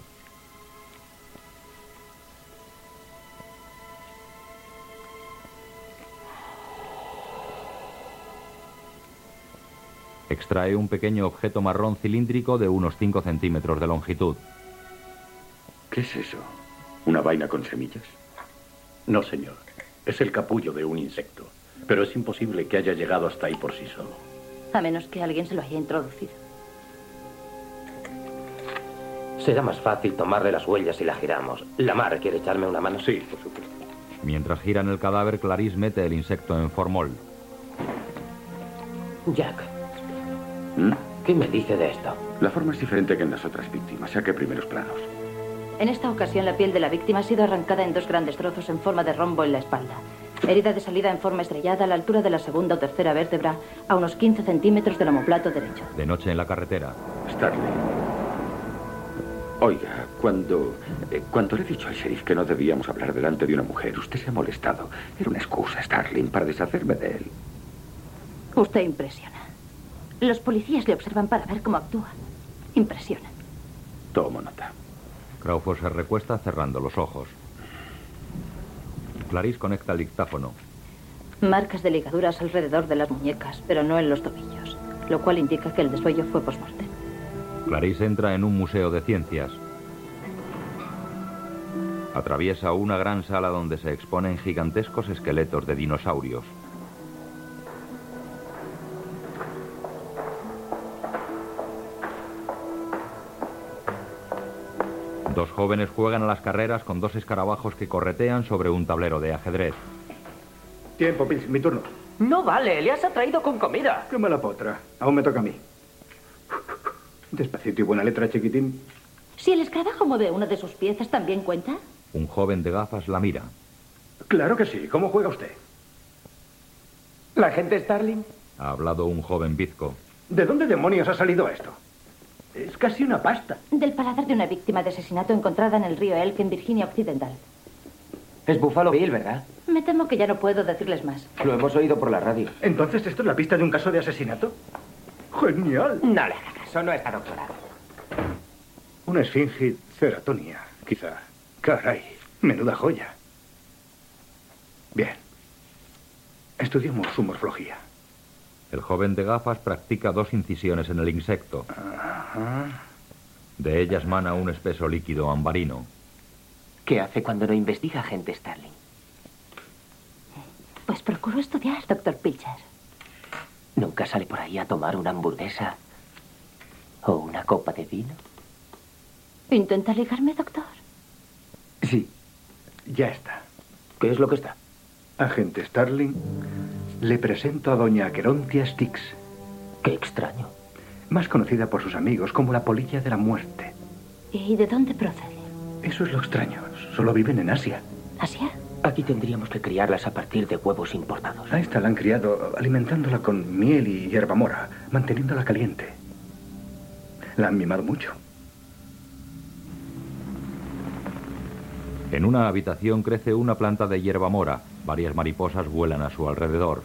Extrae un pequeño objeto marrón cilíndrico de unos cinco centímetros de longitud. ¿Qué es eso? ¿Una vaina con semillas? No, señor. Es el capullo de un insecto. Pero es imposible que haya llegado hasta ahí por sí solo. A menos que alguien se lo haya introducido. Será más fácil tomarle las huellas si la giramos. ¿Lamar quiere echarme una mano? Sí, por supuesto. Mientras giran el cadáver, Clarice mete el insecto en formol. Jack. ¿Mm? ¿Qué me dice de esto? La forma es diferente que en las otras víctimas. Saque primeros planos. En esta ocasión, la piel de la víctima ha sido arrancada en dos grandes trozos en forma de rombo en la espalda. Herida de salida en forma estrellada a la altura de la segunda o tercera vértebra, a unos quince centímetros del omóplato derecho. De noche en la carretera. Starling. Oiga, cuando, eh, cuando le he dicho al sheriff que no debíamos hablar delante de una mujer, usted se ha molestado. Era una excusa, Starling, para deshacerme de él. Usted impresiona. Los policías le observan para ver cómo actúa. Impresiona. Tomo nota. Crawford se recuesta cerrando los ojos. Clarice conecta el dictáfono. Marcas de ligaduras alrededor de las muñecas, pero no en los tobillos, lo cual indica que el desvello fue postmortem. Clarice entra en un museo de ciencias. Atraviesa una gran sala donde se exponen gigantescos esqueletos de dinosaurios. Dos jóvenes juegan a las carreras con dos escarabajos que corretean sobre un tablero de ajedrez. Tiempo, Pills, mi turno. No vale, le has atraído con comida. Qué mala potra. Aún me toca a mí. Despacito y buena letra, chiquitín. Si el escarabajo mueve una de sus piezas, ¿también cuenta? Un joven de gafas la mira. Claro que sí. ¿Cómo juega usted? ¿La gente Starling? Ha hablado un joven bizco. ¿De dónde demonios ha salido esto? Es casi una pasta. Del paladar de una víctima de asesinato encontrada en el río Elk, en Virginia Occidental. Es Buffalo Bill, ¿verdad? Me temo que ya no puedo decirles más. Lo hemos oído por la radio. ¿Entonces esto es la pista de un caso de asesinato? ¡Genial! No le haga caso, no está doctorado. Una esfinge ceratonia, quizá. Caray, menuda joya. Bien. Estudiamos su morfología. El joven de gafas practica dos incisiones en el insecto. Ajá. De ellas mana un espeso líquido ambarino. ¿Qué hace cuando no investiga gente Starling? Pues procuro estudiar, doctor Pilcher. ¿Nunca sale por ahí a tomar una hamburguesa o una copa de vino? ¿Intenta ligarme, doctor? Sí, ya está. ¿Qué es lo que está? Agente Starling, le presento a doña Aquerontia Styx. Qué extraño. Más conocida por sus amigos como la polilla de la muerte. ¿Y de dónde procede? Eso es lo extraño. Solo viven en Asia. ¿Asia? Aquí tendríamos que criarlas a partir de huevos importados. A esta la han criado alimentándola con miel y hierbamora, manteniéndola caliente. La han mimado mucho. En una habitación crece una planta de hierbamora. Varias mariposas vuelan a su alrededor.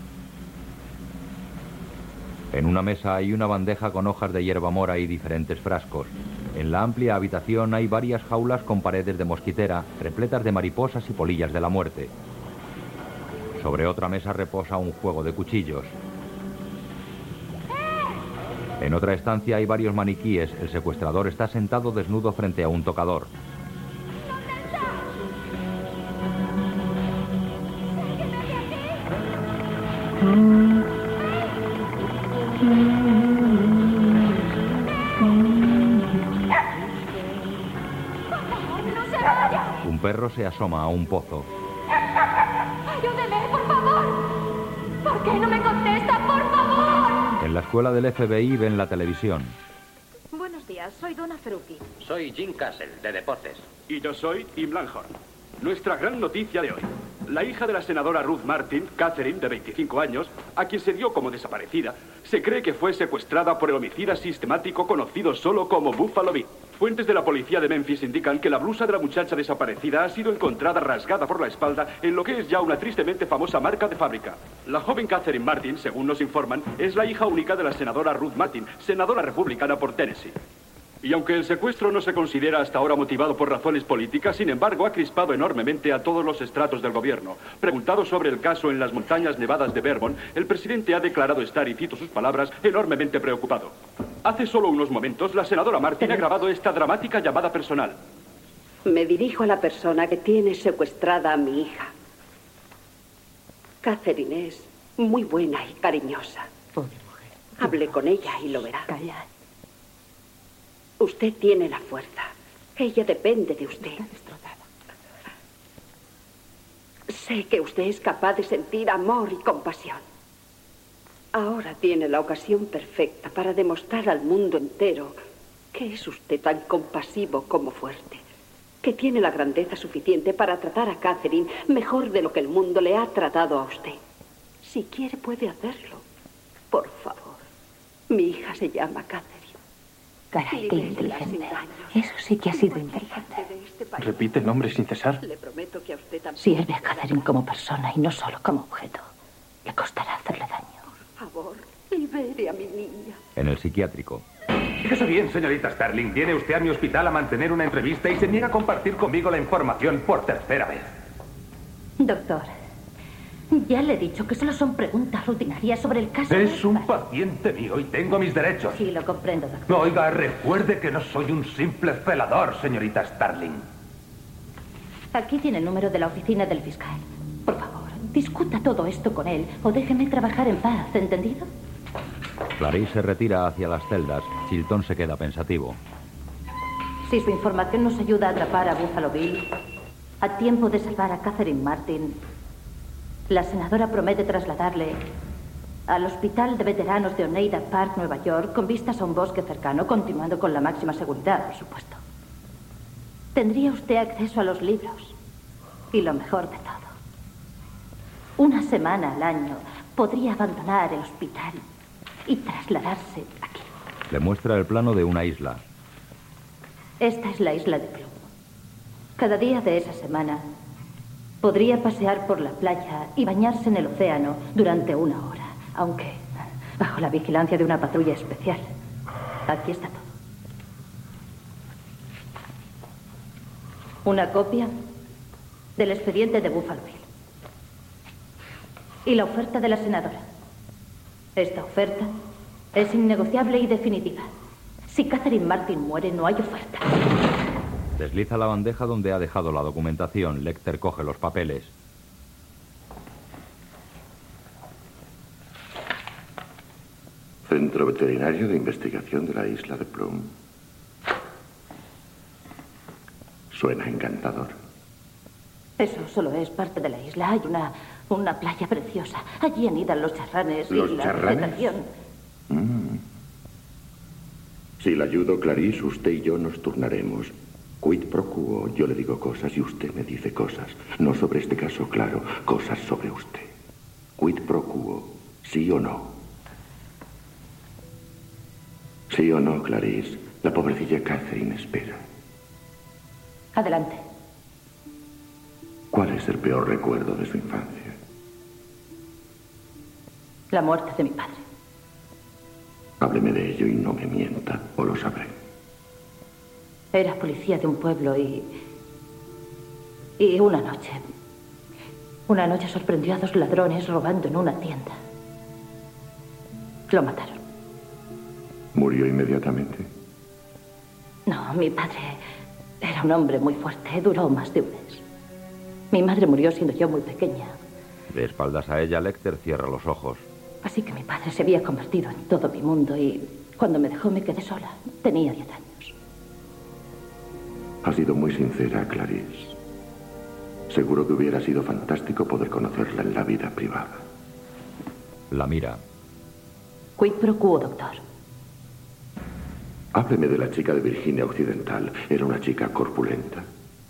En una mesa hay una bandeja con hojas de hierbamora y diferentes frascos. En la amplia habitación hay varias jaulas con paredes de mosquitera, repletas de mariposas y polillas de la muerte. Sobre otra mesa reposa un juego de cuchillos. En otra estancia hay varios maniquíes. El secuestrador está sentado desnudo frente a un tocador. Un perro se asoma a un pozo. ¡Ayúdeme, por favor! ¿Por qué no me contesta, por favor? En la escuela del F B I ven la televisión. Buenos días, soy Donna Ferrucchi. Soy Jim Castle, de Deportes. Y yo soy Tim Langhorn. Nuestra gran noticia de hoy. La hija de la senadora Ruth Martin, Catherine, de veinticinco años, a quien se dio como desaparecida, se cree que fue secuestrada por el homicida sistemático conocido solo como Buffalo Bill. Fuentes de la policía de Memphis indican que la blusa de la muchacha desaparecida ha sido encontrada rasgada por la espalda en lo que es ya una tristemente famosa marca de fábrica. La joven Catherine Martin, según nos informan, es la hija única de la senadora Ruth Martin, senadora republicana por Tennessee. Y aunque el secuestro no se considera hasta ahora motivado por razones políticas, sin embargo ha crispado enormemente a todos los estratos del gobierno. Preguntado sobre el caso en las montañas nevadas de Vermont, el presidente ha declarado estar, y cito sus palabras, enormemente preocupado. Hace solo unos momentos, la senadora Martin ha grabado esta dramática llamada personal. Me dirijo a la persona que tiene secuestrada a mi hija. Catherine es muy buena y cariñosa. Pobre mujer. Hable con ella y lo verá. Calla. Usted tiene la fuerza. Ella depende de usted. Está destrozada. Sé que usted es capaz de sentir amor y compasión. Ahora tiene la ocasión perfecta para demostrar al mundo entero que es usted tan compasivo como fuerte, que tiene la grandeza suficiente para tratar a Catherine mejor de lo que el mundo le ha tratado a usted. Si quiere, puede hacerlo. Por favor. Mi hija se llama Catherine. Caray, qué inteligente. Eso sí que ha sido inteligente. Repite el nombre sin cesar. Le prometo que a usted también. Sirve a Catherine como persona y no solo como objeto. Le costará hacerle daño. Por favor, libere a mi niña. En el psiquiátrico. Fíjese bien, señorita Starling. Viene usted a mi hospital a mantener una entrevista y se niega a compartir conmigo la información por tercera vez. Doctor, ya le he dicho que solo son preguntas rutinarias sobre el caso. Es un paciente mío y tengo mis derechos. Sí, lo comprendo, doctor. No, oiga, recuerde que no soy un simple celador, señorita Starling. Aquí tiene el número de la oficina del fiscal. Por favor, discuta todo esto con él o déjeme trabajar en paz, ¿entendido? Clarice se retira hacia las celdas. Chilton se queda pensativo. Si su información nos ayuda a atrapar a Buffalo Bill, a tiempo de salvar a Catherine Martin, la senadora promete trasladarle al Hospital de Veteranos de Oneida Park, Nueva York, con vistas a un bosque cercano, continuando con la máxima seguridad, por supuesto. Tendría usted acceso a los libros y lo mejor de todo. Una semana al año podría abandonar el hospital y trasladarse aquí. Le muestra el plano de una isla. Esta es la isla de Plum. Cada día de esa semana podría pasear por la playa y bañarse en el océano durante una hora, aunque bajo la vigilancia de una patrulla especial. Aquí está todo. Una copia del expediente de Buffalo Bill. Y la oferta de la senadora. Esta oferta es innegociable y definitiva. Si Catherine Martin muere, no hay oferta. Desliza la bandeja donde ha dejado la documentación. Lecter coge los papeles. Centro Veterinario de Investigación de la Isla de Plum. Suena encantador. Eso solo es parte de la isla. Hay una, una playa preciosa. Allí anidan los charranes ¿Los y la charranes? vegetación. Mm. Si la ayudo, Clarice, usted y yo nos turnaremos. Quid pro quo. Yo le digo cosas y usted me dice cosas. No sobre este caso, claro. Cosas sobre usted. Quid pro quo. ¿Sí o no? ¿Sí o no, Clarice? La pobrecilla Catherine espera. Adelante. ¿Cuál es el peor recuerdo de su infancia? La muerte de mi padre. Hábleme de ello y no me mienta, o lo sabré. Era policía de un pueblo y... Y una noche... Una noche sorprendió a dos ladrones robando en una tienda. Lo mataron. ¿Murió inmediatamente? No, mi padre era un hombre muy fuerte. Duró más de un mes. Mi madre murió siendo yo muy pequeña. De espaldas a ella, Lecter cierra los ojos. Así que mi padre se había convertido en todo mi mundo y cuando me dejó me quedé sola. Tenía diez años. Ha sido muy sincera, Clarice. Seguro que hubiera sido fantástico poder conocerla en la vida privada. La mira. Quid pro quo, doctor. Hábleme de la chica de Virginia Occidental. Era una chica corpulenta.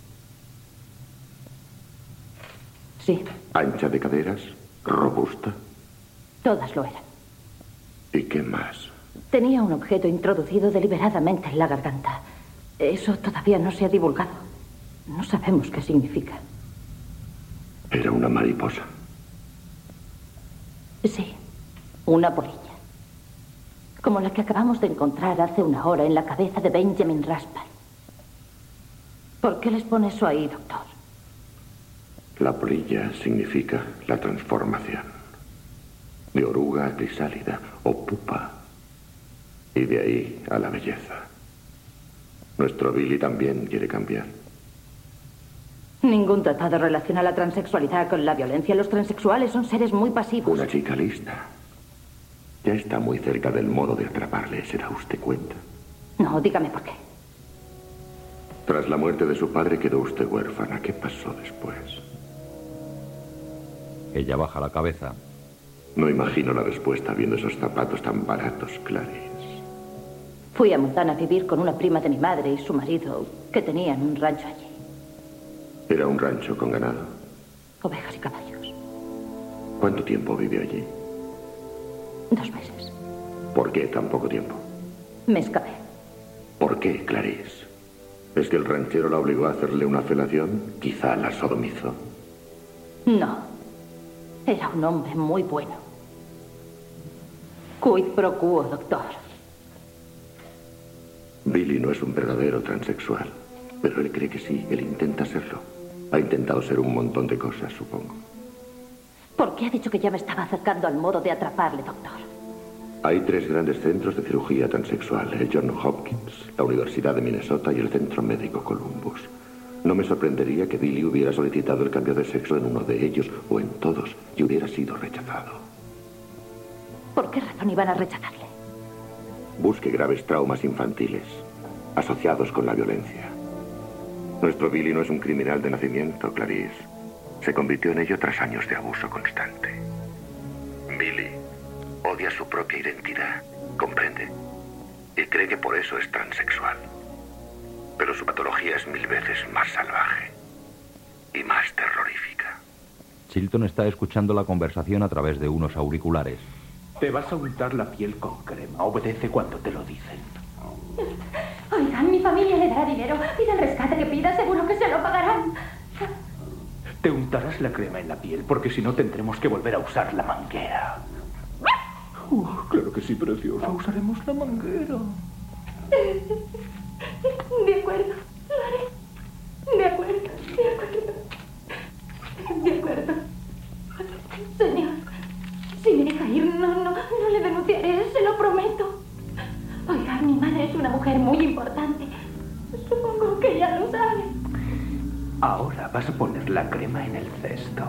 Sí. Ancha de caderas, robusta. Todas lo eran. ¿Y qué más? Tenía un objeto introducido deliberadamente en la garganta. Eso todavía no se ha divulgado. No sabemos qué significa. Era una mariposa. Sí, una polilla. Como la que acabamos de encontrar hace una hora en la cabeza de Benjamin Raspail. ¿Por qué les pone eso ahí, doctor? La polilla significa la transformación. De oruga a crisálida o pupa. Y de ahí a la belleza. Nuestro Billy también quiere cambiar. Ningún tratado relaciona la transexualidad con la violencia. Los transexuales son seres muy pasivos. Una chica lista. Ya está muy cerca del modo de atraparle, ¿se da usted cuenta? No, dígame por qué. Tras la muerte de su padre quedó usted huérfana. ¿Qué pasó después? Ella baja la cabeza. No imagino la respuesta viendo esos zapatos tan baratos, Clarice. Fui a Montana a vivir con una prima de mi madre y su marido, que tenían un rancho allí. ¿Era un rancho con ganado? Ovejas y caballos. ¿Cuánto tiempo vivió allí? Dos meses. ¿Por qué tan poco tiempo? Me escapé. ¿Por qué, Clarice? ¿Es que el ranchero la obligó a hacerle una felación? Quizá la sodomizó. No. Era un hombre muy bueno. Quid pro quo, doctor. Billy no es un verdadero transexual, pero él cree que sí, él intenta serlo. Ha intentado ser un montón de cosas, supongo. ¿Por qué ha dicho que ya me estaba acercando al modo de atraparle, doctor? Hay tres grandes centros de cirugía transexual, el Johns Hopkins, la Universidad de Minnesota y el Centro Médico Columbus. No me sorprendería que Billy hubiera solicitado el cambio de sexo en uno de ellos o en todos y hubiera sido rechazado. ¿Por qué razón iban a rechazarle? Busque graves traumas infantiles asociados con la violencia. Nuestro Billy no es un criminal de nacimiento, Clarice. Se convirtió en ello tras años de abuso constante. Billy odia su propia identidad, ¿comprende? Y cree que por eso es transexual. Pero su patología es mil veces más salvaje y más terrorífica. Chilton está escuchando la conversación a través de unos auriculares. Te vas a untar la piel con crema. Obedece cuando te lo dicen. Oigan, mi familia le dará dinero. Pida el rescate que pida, seguro que se lo pagarán. Te untarás la crema en la piel, porque si no tendremos que volver a usar la manguera. Uh, claro que sí, preciosa. Usaremos la manguera. De acuerdo, lo haré. De acuerdo, de acuerdo. De acuerdo. Señor, si me deja ir, no, no, no le denunciaré, se lo prometo. Oiga, mi madre es una mujer muy importante. Supongo que ya lo sabe. Ahora vas a poner la crema en el cesto.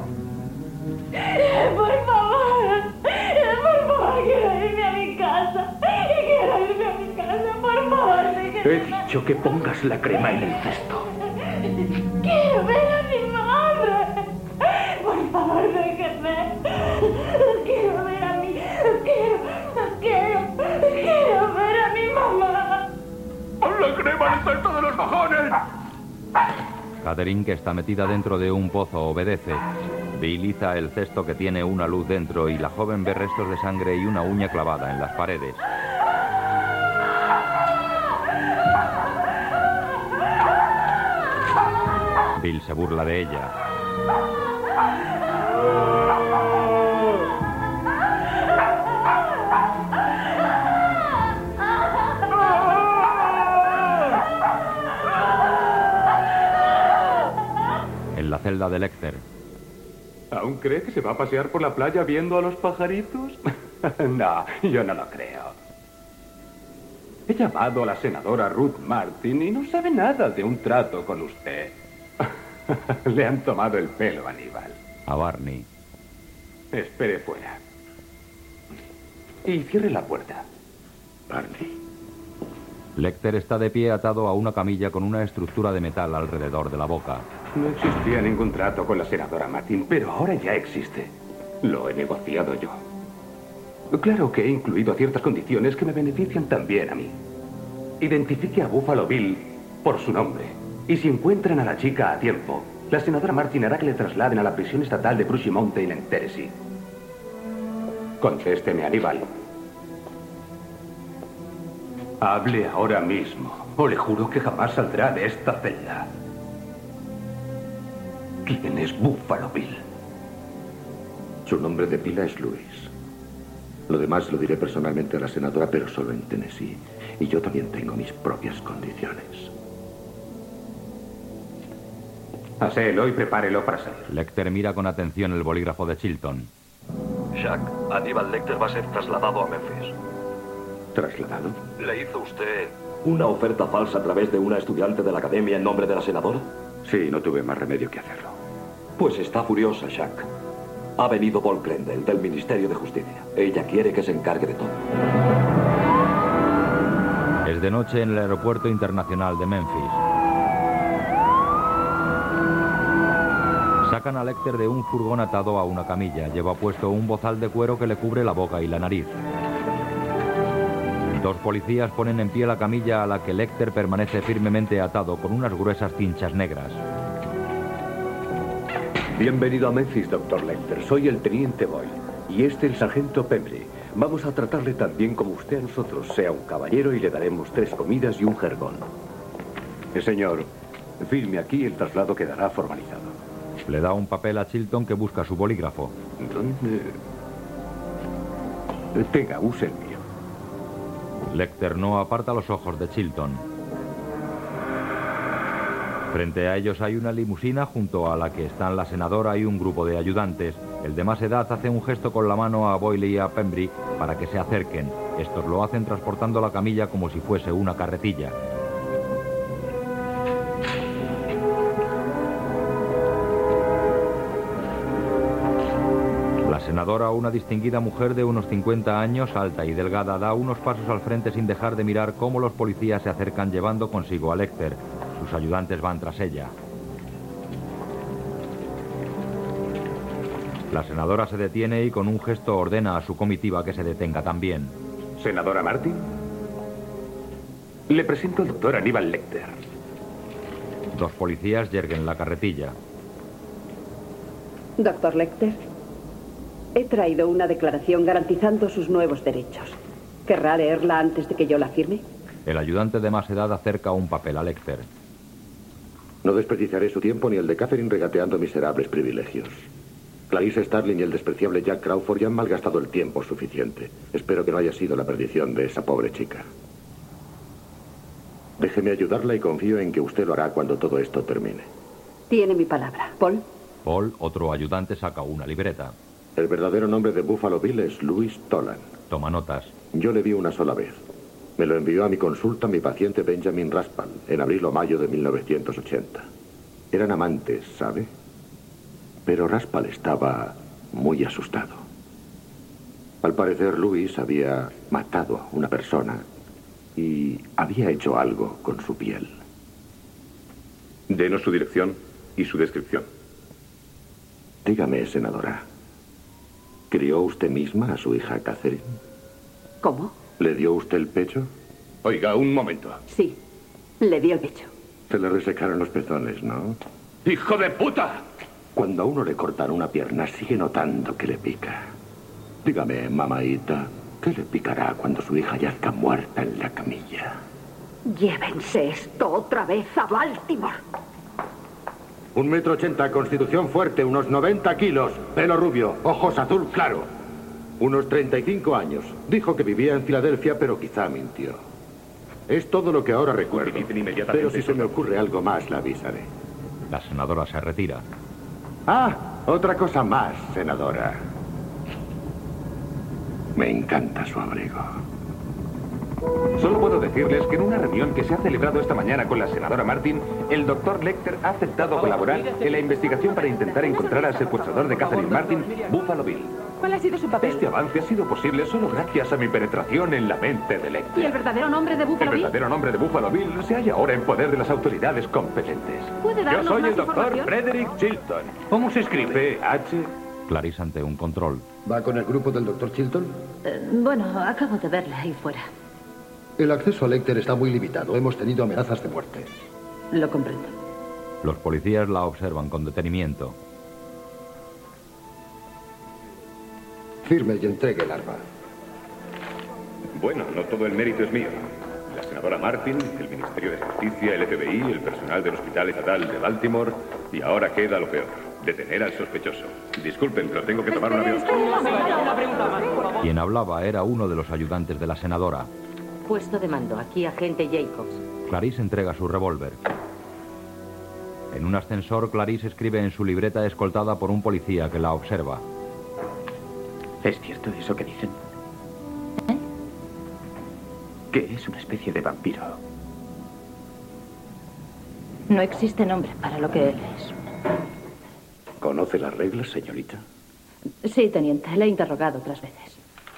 Por favor, por favor, quiero irme a mi casa. Quiero irme a mi casa, por favor, déjeme. He dicho que pongas la crema en el cesto. Quiero ver a mi madre. Por favor, déjeme. Quiero ver a mi... Quiero... Quiero... Quiero ver a mi mamá. ¡Pon la crema en el cesto de los mojones! Catherine, que está metida dentro de un pozo, obedece. Bill iza el cesto que tiene una luz dentro y la joven ve restos de sangre y una uña clavada en las paredes. Bill se burla de ella. En la celda de Lecter. ¿Aún cree que se va a pasear por la playa viendo a los pajaritos? No, yo no lo creo. He llamado a la senadora Ruth Martin y no sabe nada de un trato con usted. Le han tomado el pelo, Aníbal. A Barney. Espere fuera. Y cierre la puerta. Barney. Lecter está de pie atado a una camilla con una estructura de metal alrededor de la boca. No existía ningún trato con la senadora Martin, pero ahora ya existe. Lo he negociado yo. Claro que he incluido ciertas condiciones que me benefician también a mí. Identifique a Buffalo Bill por su nombre. Y si encuentran a la chica a tiempo, la senadora Martin hará que le trasladen a la prisión estatal de Brushy Mountain en Tennessee. Contésteme, Aníbal. Hable ahora mismo, o le juro que jamás saldrá de esta celda. ¿Quién es Buffalo Bill? Su nombre de pila es Luis. Lo demás lo diré personalmente a la senadora, pero solo en Tennessee. Y yo también tengo mis propias condiciones. Hacelo y prepárelo para salir. Lecter mira con atención el bolígrafo de Chilton. Jack, Aníbal Lecter va a ser trasladado a Memphis. ¿Trasladado? ¿Le hizo usted una oferta falsa a través de una estudiante de la academia en nombre de la senadora? Sí, no tuve más remedio que hacerlo. Pues está furiosa, Jack. Ha venido Paul Crendel, del Ministerio de Justicia. Ella quiere que se encargue de todo. Es de noche en el aeropuerto internacional de Memphis. Sacan a Lecter de un furgón atado a una camilla. Lleva puesto un bozal de cuero que le cubre la boca y la nariz. Dos policías ponen en pie la camilla a la que Lecter permanece firmemente atado con unas gruesas cinchas negras. Bienvenido a Memphis, doctor Lecter. Soy el teniente Boyle. Y este el sargento Pembry. Vamos a tratarle tan bien como usted a nosotros. Sea un caballero y le daremos tres comidas y un jergón. Eh, señor, firme aquí, el traslado quedará formalizado. Le da un papel a Chilton que busca su bolígrafo. ¿Dónde? Tenga, use el mío. Lecter no aparta los ojos de Chilton. Frente a ellos hay una limusina junto a la que están la senadora y un grupo de ayudantes. El de más edad hace un gesto con la mano a Boyle y a Pembry para que se acerquen. Estos lo hacen transportando la camilla como si fuese una carretilla. La senadora, una distinguida mujer de unos cincuenta años, alta y delgada, da unos pasos al frente sin dejar de mirar cómo los policías se acercan llevando consigo a Lecter. Sus ayudantes van tras ella. La senadora se detiene y con un gesto ordena a su comitiva que se detenga también. ¿Senadora Martin? Le presento al doctor Aníbal Lecter. Dos policías yerguen la carretilla. Doctor Lecter, he traído una declaración garantizando sus nuevos derechos. ¿Querrá leerla antes de que yo la firme? El ayudante de más edad acerca un papel a Lecter. No desperdiciaré su tiempo ni el de Catherine regateando miserables privilegios. Clarice Starling y el despreciable Jack Crawford ya han malgastado el tiempo suficiente. Espero que no haya sido la perdición de esa pobre chica. Déjeme ayudarla y confío en que usted lo hará cuando todo esto termine. Tiene mi palabra. Paul. Paul, otro ayudante, saca una libreta. El verdadero nombre de Buffalo Bill es Louis Tolan. Toma notas. Yo le vi una sola vez. Me lo envió a mi consulta mi paciente Benjamin Raspal en abril o mayo de mil novecientos ochenta. Eran amantes, ¿sabe? Pero Raspal estaba muy asustado. Al parecer, Louis había matado a una persona y había hecho algo con su piel. Denos su dirección y su descripción. Dígame, senadora, ¿crió usted misma a su hija Catherine? ¿Cómo? ¿Le dio usted el pecho? Oiga, un momento. Sí, le dio el pecho. Se le resecaron los pezones, ¿no? ¡Hijo de puta! Cuando a uno le cortan una pierna, sigue notando que le pica. Dígame, mamaíta, ¿qué le picará cuando su hija yazca muerta en la camilla? Llévense esto otra vez a Baltimore. Un metro ochenta, constitución fuerte, unos noventa kilos, pelo rubio, ojos azul claro. Unos treinta y cinco años. Dijo que vivía en Filadelfia, pero quizá mintió. Es todo lo que ahora recuerdo. Pero si se me ocurre algo más, la avisaré. La senadora se retira. Ah, otra cosa más, senadora. Me encanta su abrigo. Solo puedo decirles que en una reunión que se ha celebrado esta mañana con la senadora Martin, el doctor Lecter ha aceptado colaborar en la investigación para intentar encontrar al secuestrador de Catherine Martin, Buffalo Bill. ¿Cuál ha sido su papel? Este avance ha sido posible solo gracias a mi penetración en la mente de Lecter. ¿Y el verdadero nombre de Buffalo El Bill? verdadero nombre de Buffalo Bill se halla ahora en poder de las autoridades competentes. ¿Puede darnos Yo soy más el doctor información? Frederick Chilton. ¿Cómo se escribe? P H Clarice ante un control. ¿Va con el grupo del doctor Chilton? Eh, bueno, acabo de verla ahí fuera. El acceso a Lecter está muy limitado. Hemos tenido amenazas de muerte. Lo comprendo. Los policías la observan con detenimiento. Firme y entregue el arma. Bueno, no todo el mérito es mío. La senadora Martin, el Ministerio de Justicia, el F B I, el personal del Hospital Estatal de Baltimore, y ahora queda lo peor, detener al sospechoso. Disculpen, pero tengo que tomar un avión. Quien hablaba era uno de los ayudantes de la senadora. Puesto de mando, aquí agente Jacobs. Clarice entrega su revólver. En un ascensor, Clarice escribe en su libreta escoltada por un policía que la observa. ¿Es cierto eso que dicen? ¿Eh? Que es una especie de vampiro. No existe nombre para lo que él es. ¿Conoce las reglas, señorita? Sí, teniente, le he interrogado otras veces.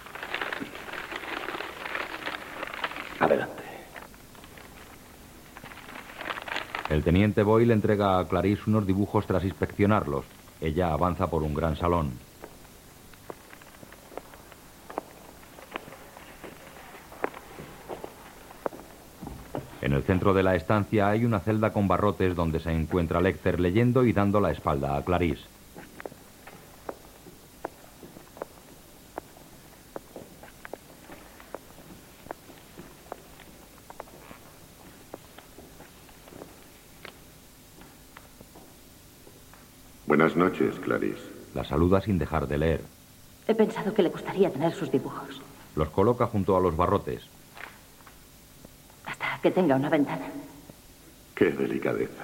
Adelante. El teniente Boyle entrega a Clarice unos dibujos tras inspeccionarlos. Ella avanza por un gran salón. En el centro de la estancia hay una celda con barrotes donde se encuentra Lecter leyendo y dando la espalda a Clarice. Buenas noches, Clarice. La saluda sin dejar de leer. He pensado que le gustaría tener sus dibujos. Los coloca junto a los barrotes. Hasta que tenga una ventana. Qué delicadeza.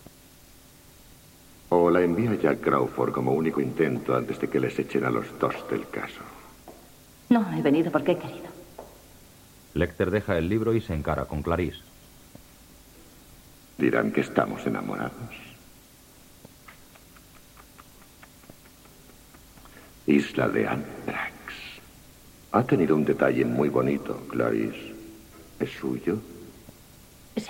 O la envía Jack Crawford como único intento antes de que les echen a los dos del caso. No, he venido porque he querido. Lecter deja el libro y se encara con Clarice. Dirán que estamos enamorados. Isla de Anthrax. Ha tenido un detalle muy bonito, Clarice. ¿Es suyo? Sí.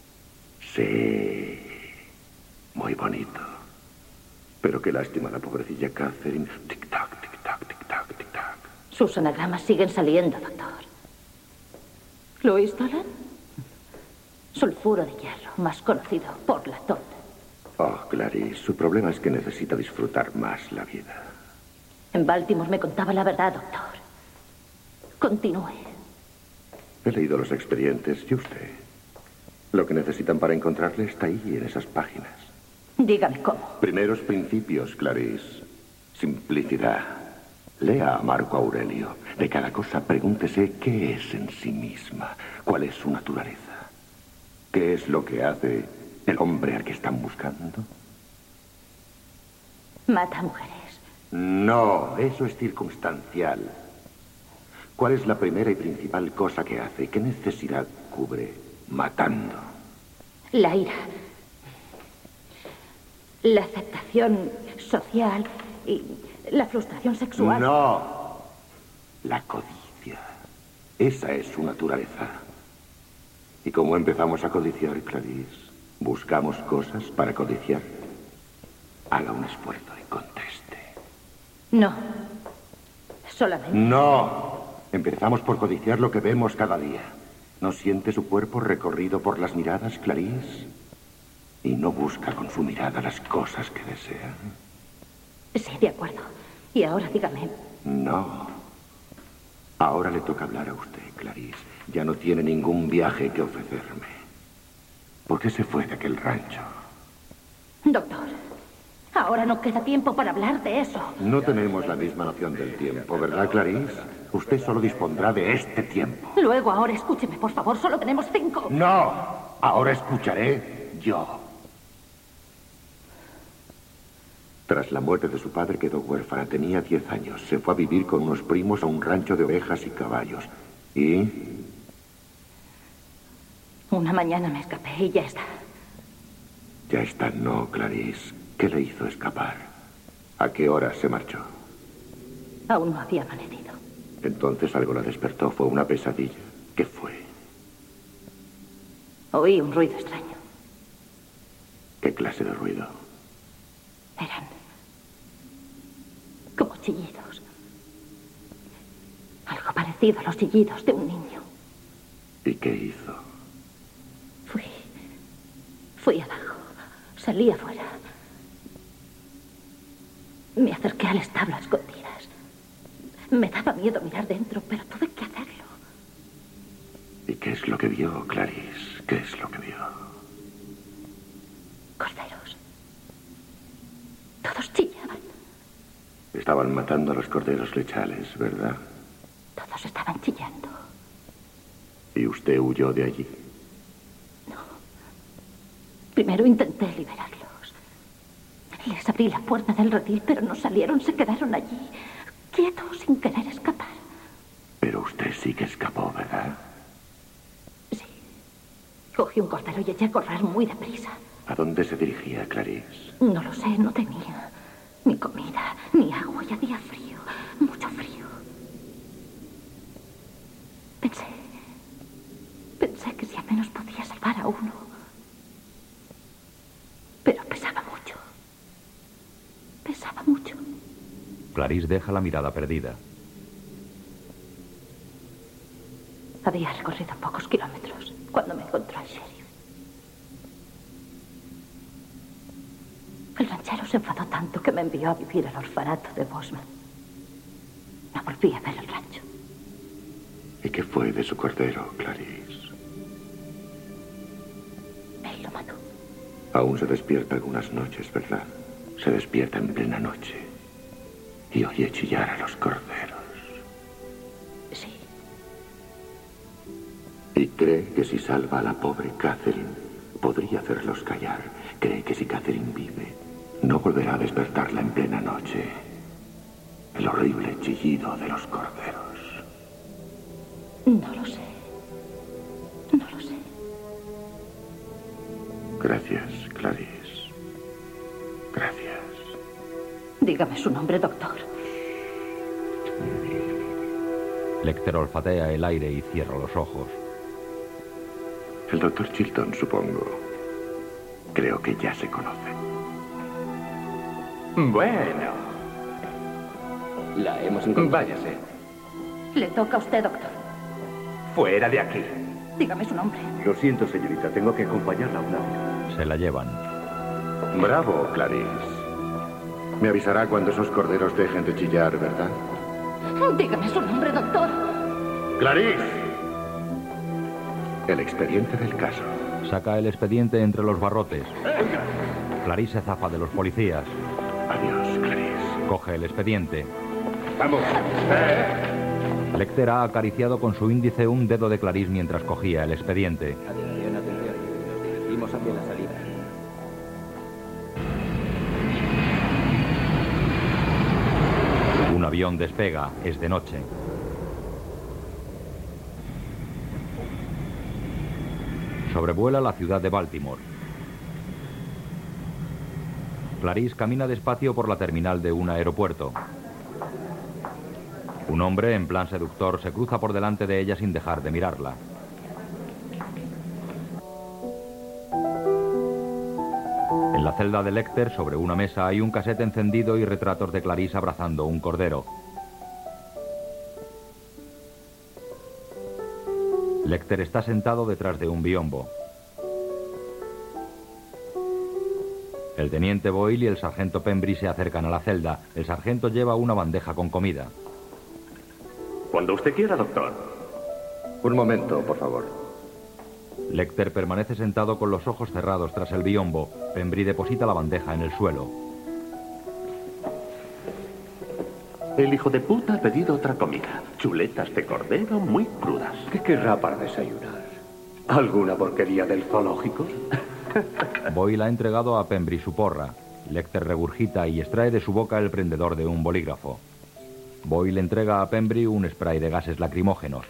Sí. Muy bonito. Pero qué lástima la pobrecilla Catherine. Tic-tac, tic-tac, tic-tac, tic-tac. Sus anagramas siguen saliendo, doctor. ¿Louis Dolan? Sulfuro de hierro, más conocido por la tonda. Oh, Clarice, su problema es que necesita disfrutar más la vida. En Baltimore me contaba la verdad, doctor. Continúe. He leído los expedientes y usted. Lo que necesitan para encontrarle está ahí, en esas páginas. Dígame cómo. Primeros principios, Clarice. Simplicidad. Lea a Marco Aurelio. De cada cosa pregúntese qué es en sí misma. ¿Cuál es su naturaleza? ¿Qué es lo que hace el hombre al que están buscando? Mata mujeres. No, eso es circunstancial. ¿Cuál es la primera y principal cosa que hace? ¿Qué necesidad cubre? Matando. La ira. La aceptación social y la frustración sexual. No. La codicia. Esa es su naturaleza. ¿Y cómo empezamos a codiciar, Clarice? Buscamos cosas para codiciar. Haga un esfuerzo y conteste. No. Solamente. No. Empezamos por codiciar lo que vemos cada día. ¿No siente su cuerpo recorrido por las miradas, Clarice? Y no busca con su mirada las cosas que desea. Sí, de acuerdo. Y ahora dígame. No. Ahora le toca hablar a usted, Clarice. Ya no tiene ningún viaje que ofrecerme. ¿Por qué se fue de aquel rancho? Doctor, ahora no queda tiempo para hablar de eso. No tenemos la misma noción del tiempo, ¿verdad, Clarice? Usted solo dispondrá de este tiempo. Luego, ahora escúcheme, por favor. Solo tenemos cinco. No. Ahora escucharé yo. Tras la muerte de su padre quedó huérfana. Tenía diez años. Se fue a vivir con unos primos a un rancho de ovejas y caballos. ¿Y? Una mañana me escapé y ya está. Ya está, no, Clarice. ¿Qué le hizo escapar? ¿A qué hora se marchó? Aún no había amanecido. Entonces algo la despertó. ¿Fue una pesadilla? ¿Qué fue? Oí un ruido extraño. ¿Qué clase de ruido? Eran como chillidos. Algo parecido a los chillidos de un niño. ¿Y qué hizo? Fui... Fui abajo. Salí afuera. Me acerqué al establo a escondidas. Me daba miedo mirar dentro, pero tuve que hacerlo. ¿Y qué es lo que vio, Clarice? ¿Qué es lo que vio? Corderos. Todos chillaban. Estaban matando a los corderos lechales, ¿verdad? Todos estaban chillando. ¿Y usted huyó de allí? No. Primero intenté liberarlos. Les abrí la puerta del redil, pero no salieron, se quedaron allí, quietos, sin querer escapar. Pero usted sí que escapó, ¿verdad? Sí. Cogí un cordero y eché a correr muy deprisa. ¿A dónde se dirigía, Clarice? No lo sé, no tenía ni comida, ni agua, y hacía frío, mucho frío. Pensé, pensé que si al menos podía salvar a uno. Pero pesaba mucho. Clarice deja la mirada perdida. Había recorrido pocos kilómetros cuando me encontró el sheriff. El ranchero se enfadó tanto que me envió a vivir al orfanato de Bosman. No volví a ver el rancho. ¿Y qué fue de su cordero, Clarice? Él lo mató. Aún se despierta algunas noches, ¿verdad? Se despierta en plena noche y oye chillar a los corderos. Sí. Y cree que si salva a la pobre Catherine, podría hacerlos callar. Cree que si Catherine vive, no volverá a despertarla en plena noche. El horrible chillido de los corderos. No lo sé. No lo sé. Gracias, Clarice. Gracias. Dígame su nombre, doctor. Lecter olfatea el aire y cierra los ojos. El doctor Chilton, supongo. Creo que ya se conocen. Bueno. La hemos encontrado. Váyase. Le toca a usted, doctor. Fuera de aquí. Dígame su nombre. Lo siento, señorita. Tengo que acompañarla a un lado. Se la llevan. Bravo, Clarice. Me avisará cuando esos corderos dejen de chillar, ¿verdad? Dígame su nombre, doctor. ¡Clarice! El expediente del caso. Saca el expediente entre los barrotes. Clarice se zafa de los policías. Adiós, Clarice. Coge el expediente. ¡Vamos! Lecter ha acariciado con su índice un dedo de Clarice mientras cogía el expediente. Atención, atención. Nos dirigimos hacia la salida. Un avión despega. Es de noche. Sobrevuela la ciudad de Baltimore. Clarice camina despacio por la terminal de un aeropuerto. Un hombre, en plan seductor, se cruza por delante de ella sin dejar de mirarla. En la celda de Lecter, sobre una mesa, hay un casete encendido y retratos de Clarice abrazando un cordero. Lecter está sentado detrás de un biombo. El teniente Boyle y el sargento Pembry se acercan a la celda. El sargento lleva una bandeja con comida. Cuando usted quiera, doctor. Un momento, por favor. Lecter permanece sentado con los ojos cerrados tras el biombo. Pembry deposita la bandeja en el suelo. El hijo de puta ha pedido otra comida. Chuletas de cordero muy crudas. ¿Qué querrá para desayunar? ¿Alguna porquería del zoológico? Boyle ha entregado a Pembry su porra. Lecter regurgita y extrae de su boca el prendedor de un bolígrafo. Boyle entrega a Pembry un spray de gases lacrimógenos.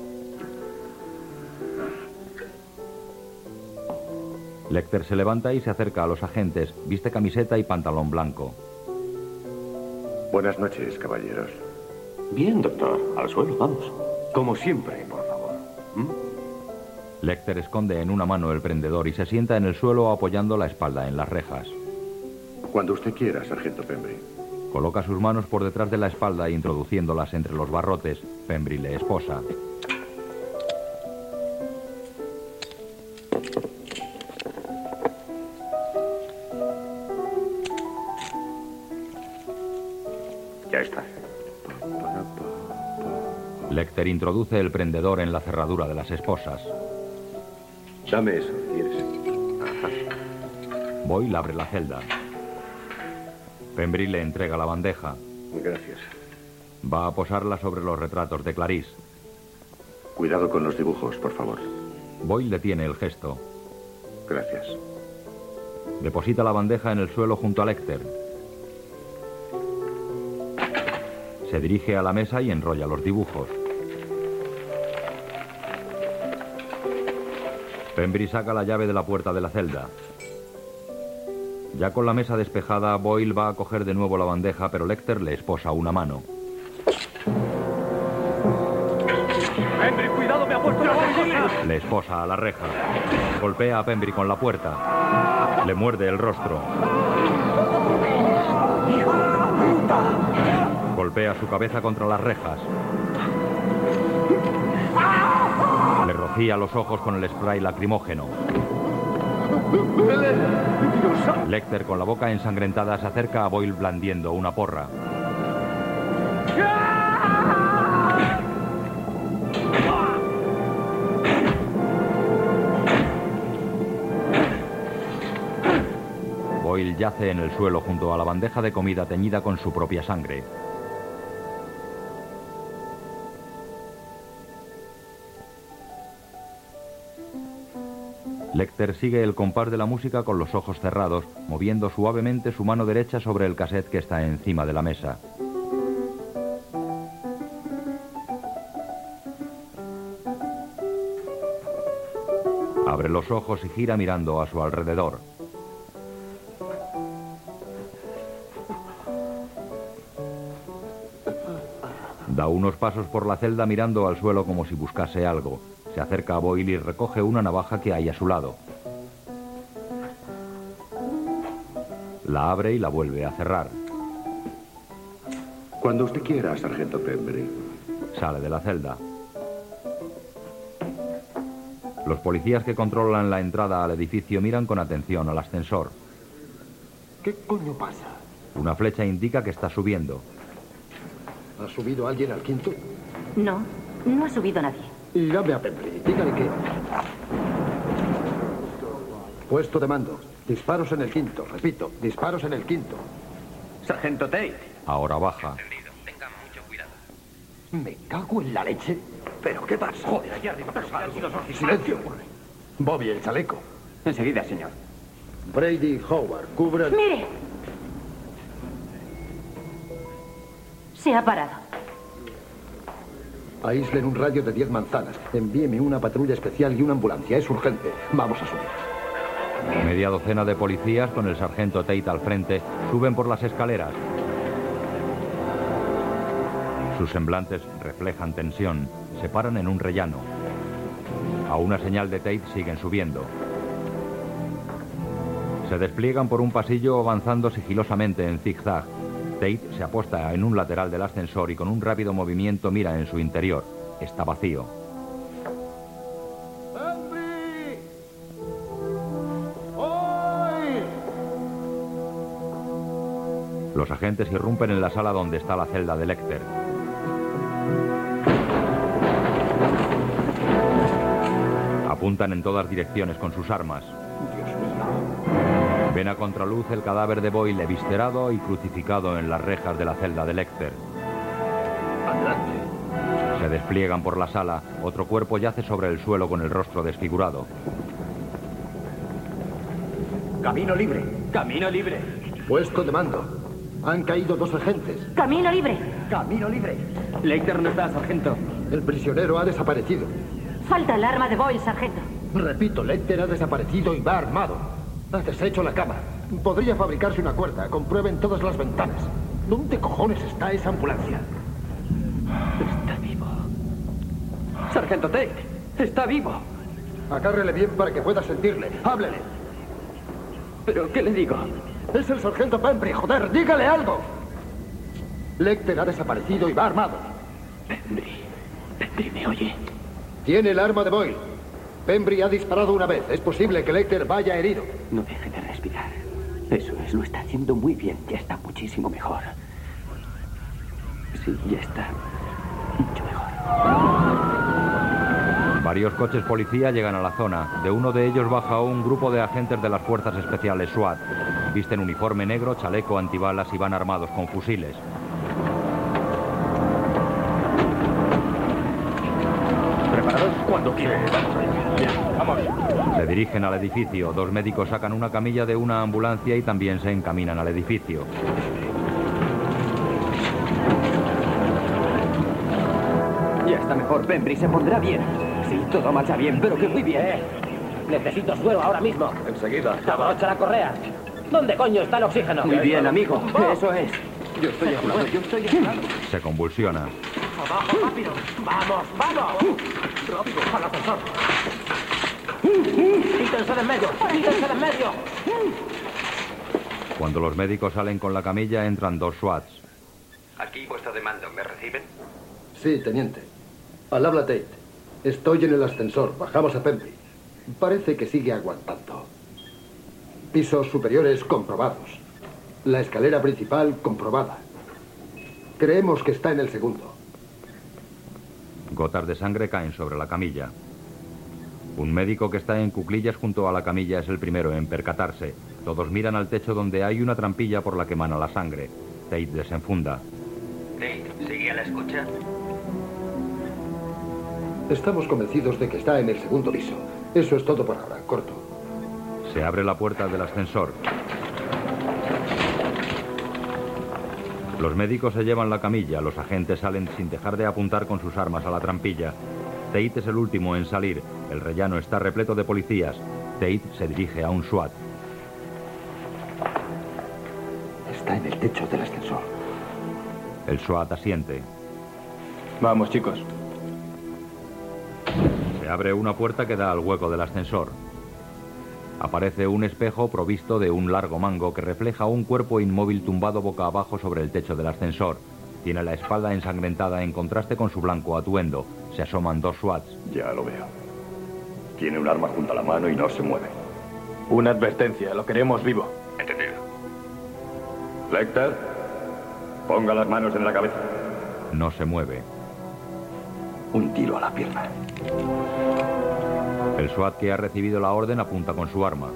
Lecter se levanta y se acerca a los agentes. Viste camiseta y pantalón blanco. Buenas noches, caballeros. Bien, doctor. Al suelo, vamos. Como siempre, por favor. ¿Mm? Lecter esconde en una mano el prendedor y se sienta en el suelo apoyando la espalda en las rejas. Cuando usted quiera, sargento Pembry. Coloca sus manos por detrás de la espalda introduciéndolas entre los barrotes. Pembry le esposa. Ya está. Lecter introduce el prendedor en la cerradura de las esposas. Dame eso, ¿quieres? Boyle abre la celda. Pembry le entrega la bandeja. Gracias. Va a posarla sobre los retratos de Clarice. Cuidado con los dibujos, por favor. Boyle detiene el gesto. Gracias. Deposita la bandeja en el suelo junto a Lecter. Se dirige a la mesa y enrolla los dibujos. Pembry saca la llave de la puerta de la celda. Ya con la mesa despejada, Boyle va a coger de nuevo la bandeja, pero Lecter le esposa una mano. Pembry, cuidado, me ha puesto la bandeja. Le esposa a la reja. Golpea a Pembry con la puerta. Le muerde el rostro. Golpea su cabeza contra las rejas. Le rocía los ojos con el spray lacrimógeno. Lecter, con la boca ensangrentada, se acerca a Boyle blandiendo una porra. Boyle yace en el suelo junto a la bandeja de comida teñida con su propia sangre. Lecter sigue el compás de la música con los ojos cerrados, moviendo suavemente su mano derecha sobre el cassette que está encima de la mesa. Abre los ojos y gira mirando a su alrededor. Da unos pasos por la celda mirando al suelo como si buscase algo. Se acerca a Boyle y recoge una navaja que hay a su lado. La abre y la vuelve a cerrar. Cuando usted quiera, sargento Pembrey. Sale de la celda. Los policías que controlan la entrada al edificio miran con atención al ascensor. ¿Qué coño pasa? Una flecha indica que está subiendo. ¿Ha subido alguien al quinto? No, no ha subido nadie. Y llame a Pembrey. Dígale que... Puesto de mando. Disparos en el quinto. Repito, disparos en el quinto. Sargento Tate. Ahora baja. Tenga mucho cuidado. Me cago en la leche. ¿Pero qué pasa? Joder, allá arriba. Silencio. Bobby, el chaleco. Enseguida, señor. Brady Howard, cubra... ¡Mire! Se ha parado. Aíslen un radio de diez manzanas. Envíeme una patrulla especial y una ambulancia. Es urgente. Vamos a subir. Media docena de policías, con el sargento Tate al frente, suben por las escaleras. Sus semblantes reflejan tensión. Se paran en un rellano. A una señal de Tate siguen subiendo. Se despliegan por un pasillo avanzando sigilosamente en zigzag. Tate se aposta en un lateral del ascensor y con un rápido movimiento mira en su interior. Está vacío. ¡Henry! ¡Hoy! Los agentes irrumpen en la sala donde está la celda de Lecter. Apuntan en todas direcciones con sus armas. Ven a contraluz el cadáver de Boyle eviscerado y crucificado en las rejas de la celda de Lecter. Adelante. Se despliegan por la sala. Otro cuerpo yace sobre el suelo con el rostro desfigurado. Camino libre. Camino libre. Puesto de mando. Han caído dos agentes. ¡Camino libre! Camino libre. Lecter no está, sargento. El prisionero ha desaparecido. Falta el arma de Boyle, sargento. Repito, Lecter ha desaparecido y va armado. Ha deshecho la cama. Podría fabricarse una cuerda. Comprueben todas las ventanas. ¿Dónde cojones está esa ambulancia? Está vivo. Sargento Tate, está vivo. Agárrele bien para que pueda sentirle. Háblele. ¿Pero qué le digo? Es el sargento Pembrey, joder, dígale algo. Lecter ha desaparecido y va armado. Pembrey, Pembrey, ¿me oye? Tiene el arma de Boyle. Pembrey ha disparado una vez. Es posible que Lecter vaya herido. No deje de respirar. Eso es, lo está haciendo muy bien. Ya está muchísimo mejor. Sí, ya está mucho mejor. Varios coches policía llegan a la zona. De uno de ellos baja un grupo de agentes de las fuerzas especiales SWAT. Visten uniforme negro, chaleco antibalas y van armados con fusiles. ¿Preparados? Cuando quieran. Vamos. Se dirigen al edificio. Dos médicos sacan una camilla de una ambulancia y también se encaminan al edificio. Ya está mejor, Pembrey. Se pondrá bien. Sí, todo marcha bien, pero que muy bien. Eh, necesito suero ahora mismo. Enseguida. Abrocha la correa. ¿Dónde coño está el oxígeno? Muy bien, amigo. ¡Oh! Eso es. Yo estoy hablando, yo estoy hablando. Se convulsiona. ¡Abajo, rápido! ¡Vamos, vamos! ¡Rápido, al ascensor! ¡Quítense de en medio! ¡Quítense de en medio! Cuando los médicos salen con la camilla, entran dos SWATs. Aquí puesto de mando, ¿me reciben? Sí, teniente. Al habla Tate. Estoy en el ascensor. Bajamos a Pembrey. Parece que sigue aguantando. Pisos superiores comprobados. La escalera principal comprobada. Creemos que está en el segundo. Gotas de sangre caen sobre la camilla. Un médico que está en cuclillas junto a la camilla es el primero en percatarse. Todos miran al techo donde hay una trampilla por la que emana la sangre. Tate desenfunda. Tate, ¿sigue a la escucha? Estamos convencidos de que está en el segundo piso. Eso es todo por ahora. Corto. Se abre la puerta del ascensor. Los médicos se llevan la camilla. Los agentes salen sin dejar de apuntar con sus armas a la trampilla. Tate es el último en salir. El rellano está repleto de policías. Tate se dirige a un SWAT. Está en el techo del ascensor. El SWAT asiente. Vamos, chicos. Se abre una puerta que da al hueco del ascensor. Aparece un espejo provisto de un largo mango que refleja un cuerpo inmóvil tumbado boca abajo sobre el techo del ascensor. Tiene la espalda ensangrentada en contraste con su blanco atuendo. Se asoman dos SWATs. Ya lo veo. Tiene un arma junto a la mano y no se mueve. Una advertencia, lo queremos vivo. Entendido. Lecter, ponga las manos en la cabeza. No se mueve. Un tiro a la pierna. El SWAT que ha recibido la orden apunta con su arma.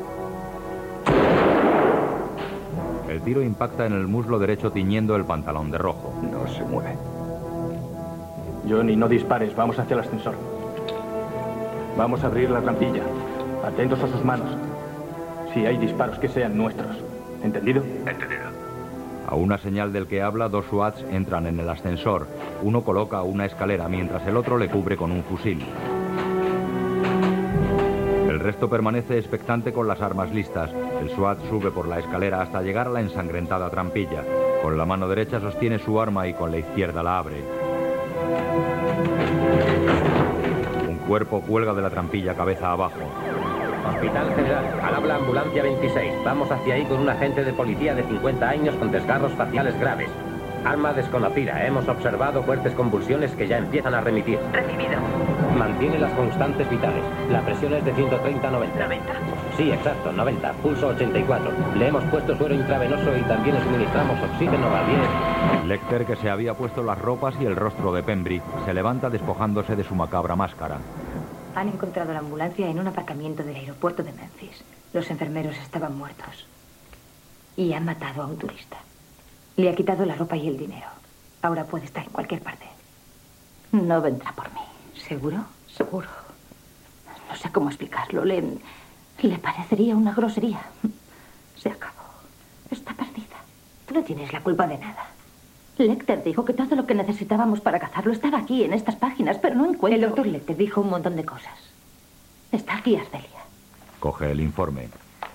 El tiro impacta en el muslo derecho tiñendo el pantalón de rojo. No se mueve. Johnny, no dispares. Vamos hacia el ascensor. Vamos a abrir la trampilla. Atentos a sus manos. Si hay disparos, que sean nuestros. ¿Entendido? Entendido. A una señal del que habla, dos SWATs entran en el ascensor. Uno coloca una escalera mientras el otro le cubre con un fusil. El resto permanece expectante con las armas listas. El SWAT sube por la escalera hasta llegar a la ensangrentada trampilla. Con la mano derecha sostiene su arma y con la izquierda la abre. Un cuerpo cuelga de la trampilla cabeza abajo. Hospital General, al habla ambulancia veintiséis. Vamos hacia ahí con un agente de policía de cincuenta años con desgarros faciales graves. Arma desconocida. Hemos observado fuertes convulsiones que ya empiezan a remitir. Recibido. Mantiene las constantes vitales. La presión es de ciento treinta a noventa. noventa. Sí, exacto, noventa. Pulso ochenta y cuatro. Le hemos puesto suero intravenoso y también le suministramos oxígeno a diez. Lecter, que se había puesto las ropas y el rostro de Pembrey, se levanta despojándose de su macabra máscara. Han encontrado la ambulancia en un aparcamiento del aeropuerto de Memphis. Los enfermeros estaban muertos. Y han matado a un turista. Le ha quitado la ropa y el dinero. Ahora puede estar en cualquier parte. No vendrá por mí. ¿Seguro? Seguro. No sé cómo explicarlo. Le, le parecería una grosería. Se acabó. Está perdida. Tú no tienes la culpa de nada. Lecter dijo que todo lo que necesitábamos para cazarlo estaba aquí, en estas páginas, pero no encuentro... El doctor Lecter dijo un montón de cosas. Está aquí, Ardelia. Coge el informe.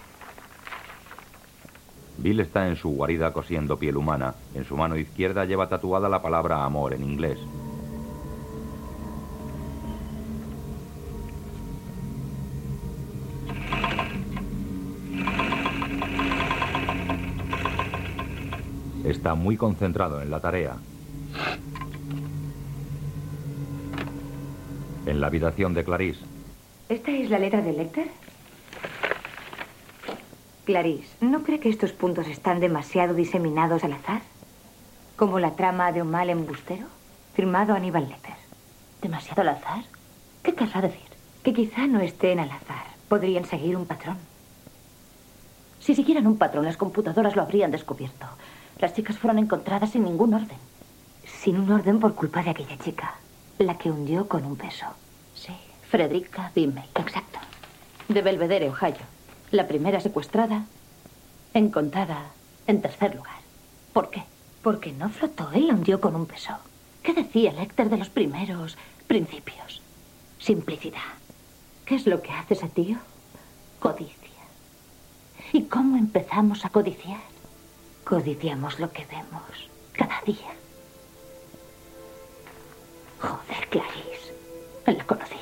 Bill está en su guarida cosiendo piel humana. En su mano izquierda lleva tatuada la palabra amor en inglés. Está muy concentrado en la tarea. En la habitación de Clarice. ¿Esta es la letra de Lecter? Clarice, ¿no cree que estos puntos están demasiado diseminados al azar? ¿Como la trama de un mal embustero? Firmado Aníbal Lecter. ¿Demasiado al azar? ¿Qué querrá decir? Que quizá no estén al azar. Podrían seguir un patrón. Si siguieran un patrón, las computadoras lo habrían descubierto. Las chicas fueron encontradas sin ningún orden. Sin un orden por culpa de aquella chica. La que hundió con un beso. Sí, Frederica Bimmel. Exacto. De Belvedere, Ohio. La primera secuestrada, encontrada en tercer lugar. ¿Por qué? Porque no flotó, él la hundió con un beso. ¿Qué decía Lecter de los primeros principios? Simplicidad. ¿Qué es lo que hace ese tío? Codicia. ¿Y cómo empezamos a codiciar? Codiciamos lo que vemos cada día. Joder, Clarice. Él la conocía.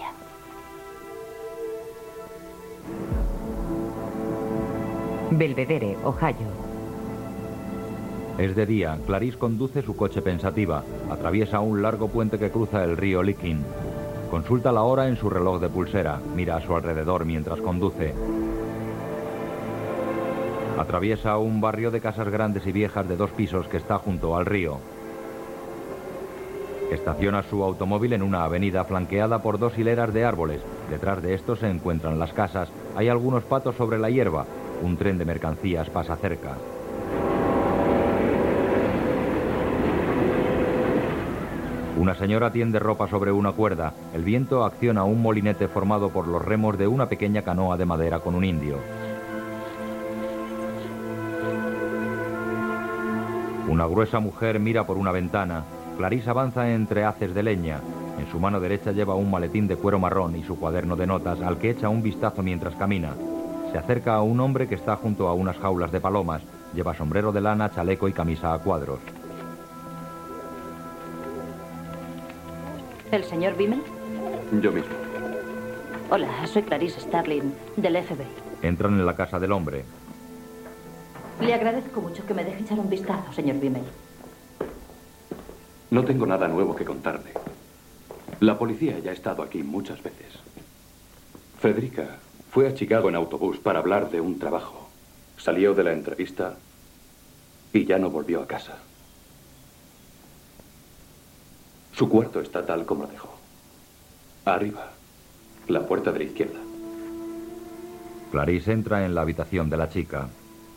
Belvedere, Ohio. Es de día. Clarice conduce su coche pensativa. Atraviesa un largo puente que cruza el río Licking. Consulta la hora en su reloj de pulsera. Mira a su alrededor mientras conduce. Atraviesa un barrio de casas grandes y viejas de dos pisos que está junto al río. Estaciona su automóvil en una avenida flanqueada por dos hileras de árboles. Detrás de estos se encuentran las casas. Hay algunos patos sobre la hierba. Un tren de mercancías pasa cerca. Una señora tiende ropa sobre una cuerda. El viento acciona un molinete formado por los remos de una pequeña canoa de madera con un indio. Una gruesa mujer mira por una ventana. Clarice avanza entre haces de leña. En su mano derecha lleva un maletín de cuero marrón y su cuaderno de notas, al que echa un vistazo mientras camina. Se acerca a un hombre que está junto a unas jaulas de palomas. Lleva sombrero de lana, chaleco y camisa a cuadros. ¿El señor Bimmel? Yo mismo. Hola, soy Clarice Starling, del F B I. Entran en la casa del hombre. Le agradezco mucho que me deje echar un vistazo, señor Bimmel. No tengo nada nuevo que contarle. La policía ya ha estado aquí muchas veces. Frederica fue a Chicago en autobús para hablar de un trabajo. Salió de la entrevista y ya no volvió a casa. Su cuarto está tal como lo dejó. Arriba, la puerta de la izquierda. Clarice entra en la habitación de la chica.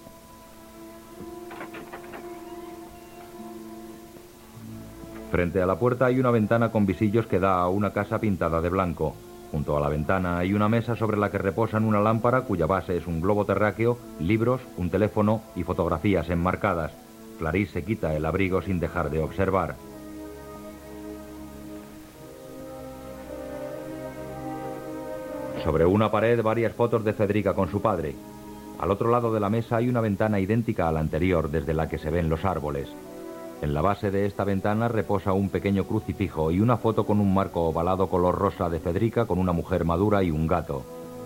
Frente a la puerta hay una ventana con visillos que da a una casa pintada de blanco. Junto a la ventana hay una mesa sobre la que reposan una lámpara cuya base es un globo terráqueo, libros, un teléfono y fotografías enmarcadas. Clarice se quita el abrigo sin dejar de observar. Sobre una pared varias fotos de Frederica con su padre. Al otro lado de la mesa hay una ventana idéntica a la anterior desde la que se ven los árboles. En la base de esta ventana reposa un pequeño crucifijo y una foto con un marco ovalado color rosa de Frederica con una mujer madura y un gato.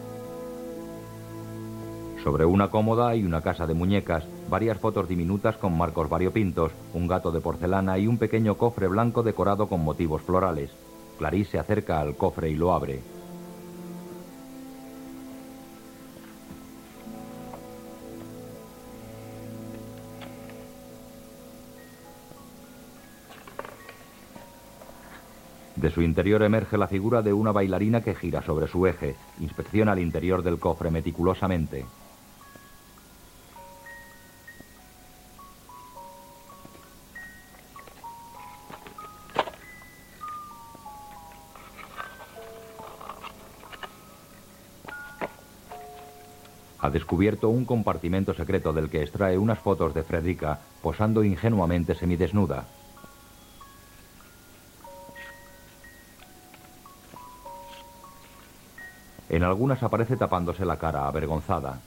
Sobre una cómoda hay una casa de muñecas, varias fotos diminutas con marcos variopintos, un gato de porcelana y un pequeño cofre blanco decorado con motivos florales. Clarice se acerca al cofre y lo abre. De su interior emerge la figura de una bailarina que gira sobre su eje. Inspecciona el interior del cofre meticulosamente. Ha descubierto un compartimento secreto del que extrae unas fotos de Frederica posando ingenuamente semidesnuda. En algunas aparece tapándose la cara, avergonzada.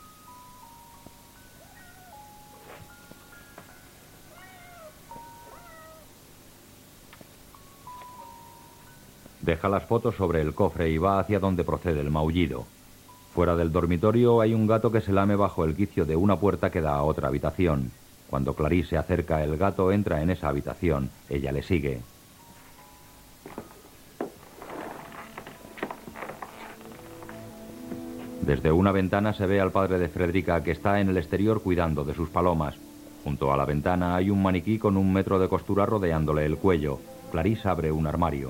Deja las fotos sobre el cofre y va hacia donde procede el maullido. Fuera del dormitorio hay un gato que se lame bajo el quicio de una puerta que da a otra habitación. Cuando Clarice se acerca, el gato entra en esa habitación. Ella le sigue. Desde una ventana se ve al padre de Frederica, que está en el exterior cuidando de sus palomas. Junto a la ventana hay un maniquí con un metro de costura rodeándole el cuello. Clarice abre un armario.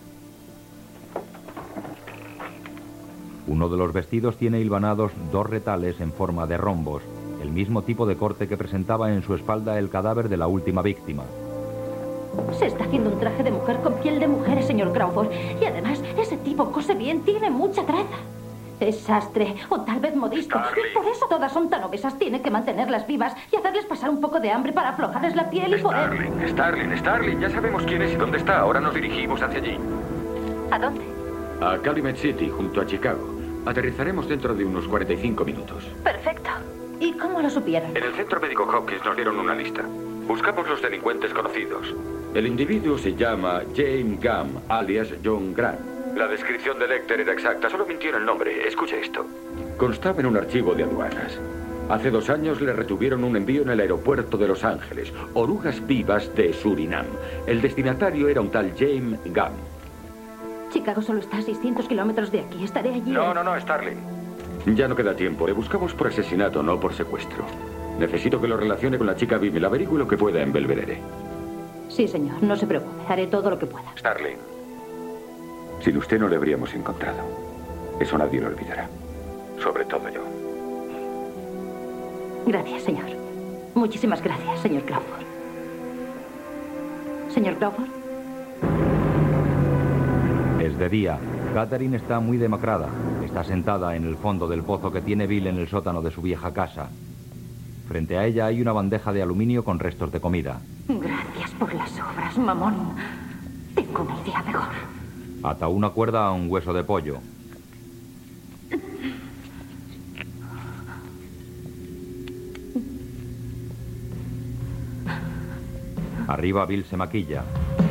Uno de los vestidos tiene hilvanados dos retales en forma de rombos, el mismo tipo de corte que presentaba en su espalda el cadáver de la última víctima. Se está haciendo un traje de mujer con piel de mujer, señor Crawford. Y además, ese tipo cose bien, tiene mucha traza. Es sastre, o tal vez modisto. Y por eso todas son tan obesas. Tiene que mantenerlas vivas y hacerles pasar un poco de hambre para aflojarles la piel y poder... Starling, Starling, Starling. Ya sabemos quién es y dónde está. Ahora nos dirigimos hacia allí. ¿A dónde? A Calumet City, junto a Chicago. Aterrizaremos dentro de unos cuarenta y cinco minutos. Perfecto. ¿Y cómo lo supieron? En el centro médico Hopkins nos dieron una lista. Buscamos los delincuentes conocidos. El individuo se llama James Gum, alias John Grant. La descripción de Lecter era exacta, solo mintió en el nombre. Escuche esto. Constaba en un archivo de aduanas. Hace dos años le retuvieron un envío en el aeropuerto de Los Ángeles. Orugas vivas de Surinam. El destinatario era un tal James Gunn. Chicago solo está a seiscientos kilómetros de aquí. Estaré allí. No, no, no, Starling. Ya no queda tiempo. Le buscamos por asesinato, no por secuestro. Necesito que lo relacione con la chica Bimmel. Averigüe lo que pueda en Belvedere. Sí, señor. No se preocupe. Haré todo lo que pueda. Starling. Sin usted no le habríamos encontrado. Eso nadie lo olvidará. Sobre todo yo. Gracias, señor. Muchísimas gracias, señor Crawford. Señor Crawford. Es de día. Catherine está muy demacrada. Está sentada en el fondo del pozo que tiene Bill en el sótano de su vieja casa. Frente a ella hay una bandeja de aluminio con restos de comida. Gracias por las obras, mamón. Tengo una idea mejor. Ata una cuerda a un hueso de pollo. Arriba Bill se maquilla.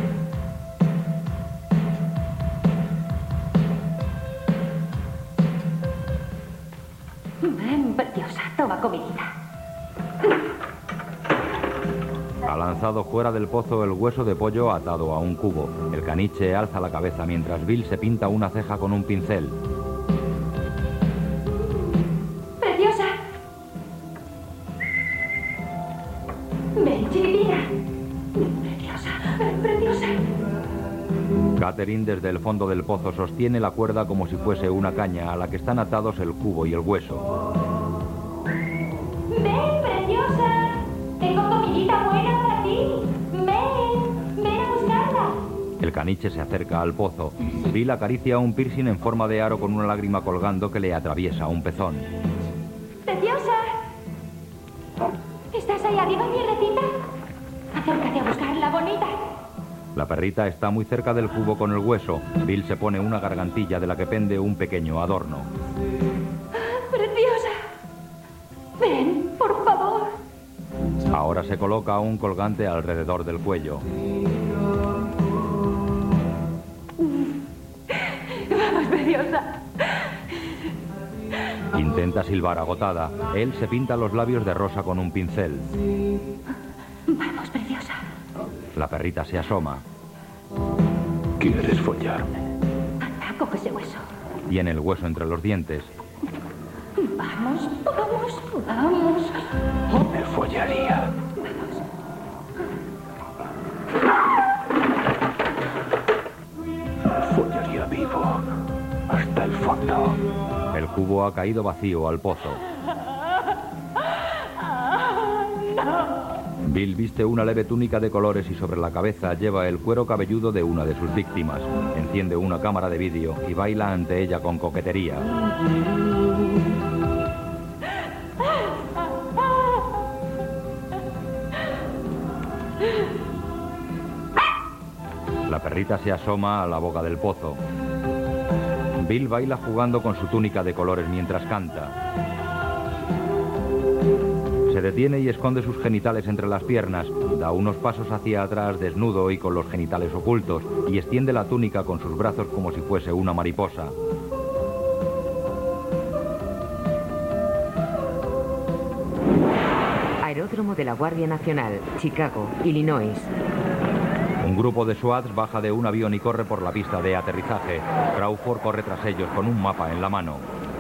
Ven, preciosa, toma comidita. Ha lanzado fuera del pozo el hueso de pollo atado a un cubo. El caniche alza la cabeza mientras Bill se pinta una ceja con un pincel. ¡Preciosa! ¡Ven, chiquitina! ¡Preciosa! ¡Ven, preciosa! Catherine desde el fondo del pozo sostiene la cuerda como si fuese una caña a la que están atados el cubo y el hueso. ¡Ven, preciosa! Tengo comidita buena para ti. Ven, ven a buscarla. El caniche se acerca al pozo. Bill acaricia un piercing en forma de aro con una lágrima colgando que le atraviesa un pezón. ¡Preciosa! ¿Estás ahí arriba, mierdecita? Acércate a buscarla, bonita. La perrita está muy cerca del cubo con el hueso. Bill se pone una gargantilla de la que pende un pequeño adorno. ¡Preciosa! Ven, por favor. Ahora se coloca un colgante alrededor del cuello. Vamos, preciosa. Intenta silbar agotada. Él se pinta los labios de rosa con un pincel. Vamos, preciosa. La perrita se asoma. ¿Quieres follarme? Anda, coge ese hueso. Tiene el hueso entre los dientes. Vamos, vamos, vamos. Me follaría. Follaría vivo. Hasta el fondo. El cubo ha caído vacío al pozo. Bill viste una leve túnica de colores y sobre la cabeza lleva el cuero cabelludo de una de sus víctimas. Enciende una cámara de vídeo y baila ante ella con coquetería. La perrita se asoma a la boca del pozo. Bill baila jugando con su túnica de colores mientras canta. Se detiene y esconde sus genitales entre las piernas, da unos pasos hacia atrás desnudo y con los genitales ocultos, y extiende la túnica con sus brazos como si fuese una mariposa. Aeródromo de la Guardia Nacional, Chicago, Illinois. Un grupo de SWAT baja de un avión y corre por la pista de aterrizaje. Crawford corre tras ellos con un mapa en la mano.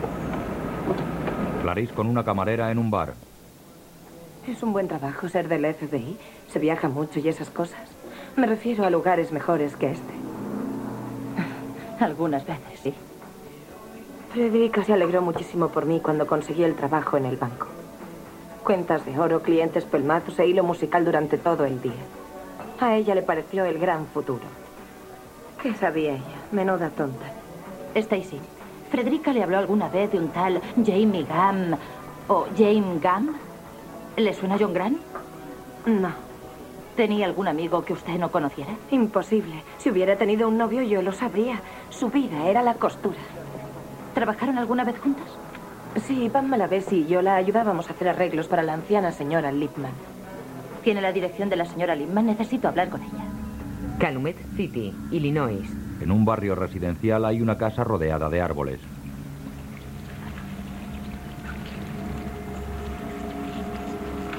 Clarice con una camarera en un bar. Es un buen trabajo ser del F B I. Se viaja mucho y esas cosas. Me refiero a lugares mejores que este. Algunas veces, sí. Frederica se alegró muchísimo por mí cuando conseguí el trabajo en el banco. Cuentas de oro, clientes pelmazos e hilo musical durante todo el día. A ella le pareció el gran futuro. ¿Qué sabía ella? Menuda tonta. Stacy, ¿Frederica le habló alguna vez de un tal Jamie Gunn o James Gunn? ¿Le suena John Grant? No. ¿Tenía algún amigo que usted no conociera? Imposible. Si hubiera tenido un novio, yo lo sabría. Su vida era la costura. ¿Trabajaron alguna vez juntas? Sí, Pam Malavesi y yo la ayudábamos a hacer arreglos para la anciana señora Lipman. Tiene la dirección de la señora Lipman. Necesito hablar con ella. Calumet City, Illinois. En un barrio residencial hay una casa rodeada de árboles.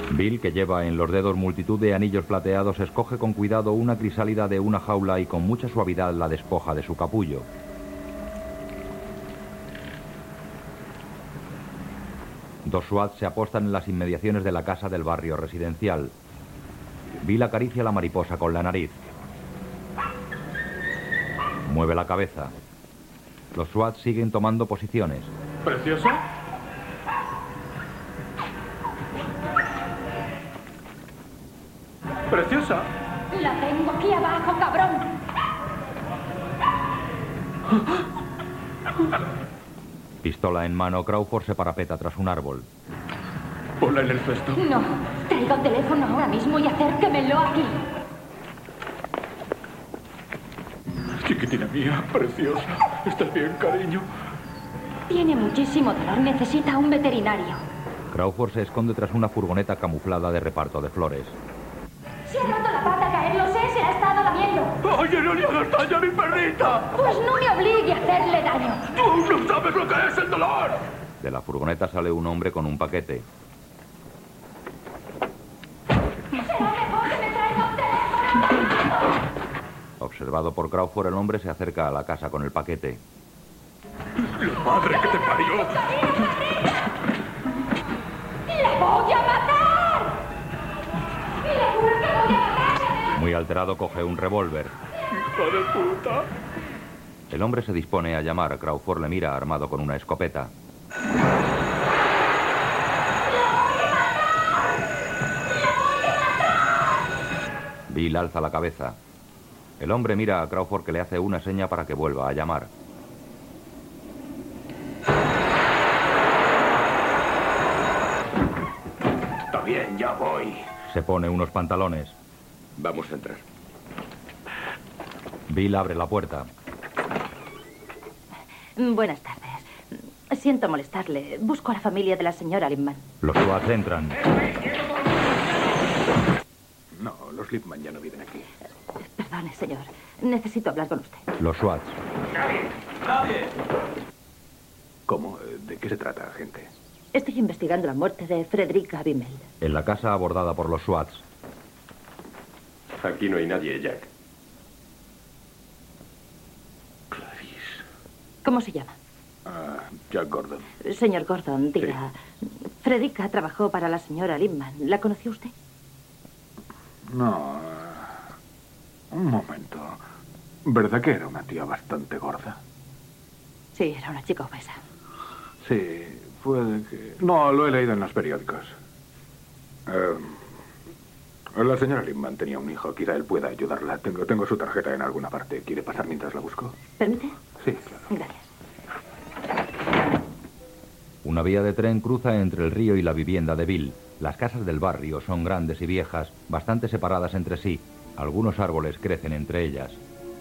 Bill, que lleva en los dedos multitud de anillos plateados, escoge con cuidado una crisálida de una jaula y con mucha suavidad la despoja de su capullo. Dos SWAT se apostan en las inmediaciones de la casa del barrio residencial. Bill acaricia la mariposa con la nariz. Mueve la cabeza. Los SWAT siguen tomando posiciones. ¿Preciosa? ¿Preciosa? La tengo aquí abajo, cabrón. Pistola en mano, Crawford se parapeta tras un árbol. Ponla en el cesto. No, traiga el teléfono ahora mismo y acérquemelo aquí. Chiquitina mía, preciosa. ¿Estás bien, cariño? Tiene muchísimo dolor, necesita un veterinario. Crawford se esconde tras una furgoneta camuflada de reparto de flores. Se ha roto la pata a caer, lo sé, se ha estado lamiendo. ¡Oye, no le hagas daño a mi perrita! Pues no me obligue a hacerle daño. ¡Tú no sabes lo que es el dolor! De la furgoneta sale un hombre con un paquete. Será mejor que me traiga un teléfono. Observado por Crawford, el hombre se acerca a la casa con el paquete. ¡La madre que te parió! ¡La voy a matar! ¡Le juro que voy a matar! Muy alterado, coge un revólver. ¡Hijo de puta! El hombre se dispone a llamar. Crawford le mira armado con una escopeta. Bill alza la cabeza. El hombre mira a Crawford, que le hace una seña para que vuelva a llamar. Está bien, ya voy. Se pone unos pantalones. Vamos a entrar. Bill abre la puerta. Buenas tardes. Siento molestarle. Busco a la familia de la señora Lipman. Los SWAT entran. No, los Lipman ya no viven aquí. Perdone, señor. Necesito hablar con usted. Los SWAT. ¡Nadie! ¡Nadie! ¿Cómo? ¿De qué se trata, agente? Estoy investigando la muerte de Frederica Bimmel. En la casa abordada por los SWAT. Aquí no hay nadie, Jack. ¿Cómo se llama? Uh, Jack Gordon. Señor Gordon, diga. Sí. Frederica trabajó para la señora Lipman. ¿La conoció usted? No. Uh, un momento. ¿Verdad que era una tía bastante gorda? Sí, era una chica obesa. Sí, puede que... No, lo he leído en los periódicos. Uh, la señora Lipman tenía un hijo. Quizá él pueda ayudarla. Tengo, tengo su tarjeta en alguna parte. ¿Quiere pasar mientras la busco? ¿Permite? Sí, claro. Gracias. Una vía de tren cruza entre el río y la vivienda de Bill. Las casas del barrio son grandes y viejas, bastante separadas entre sí. Algunos árboles crecen entre ellas.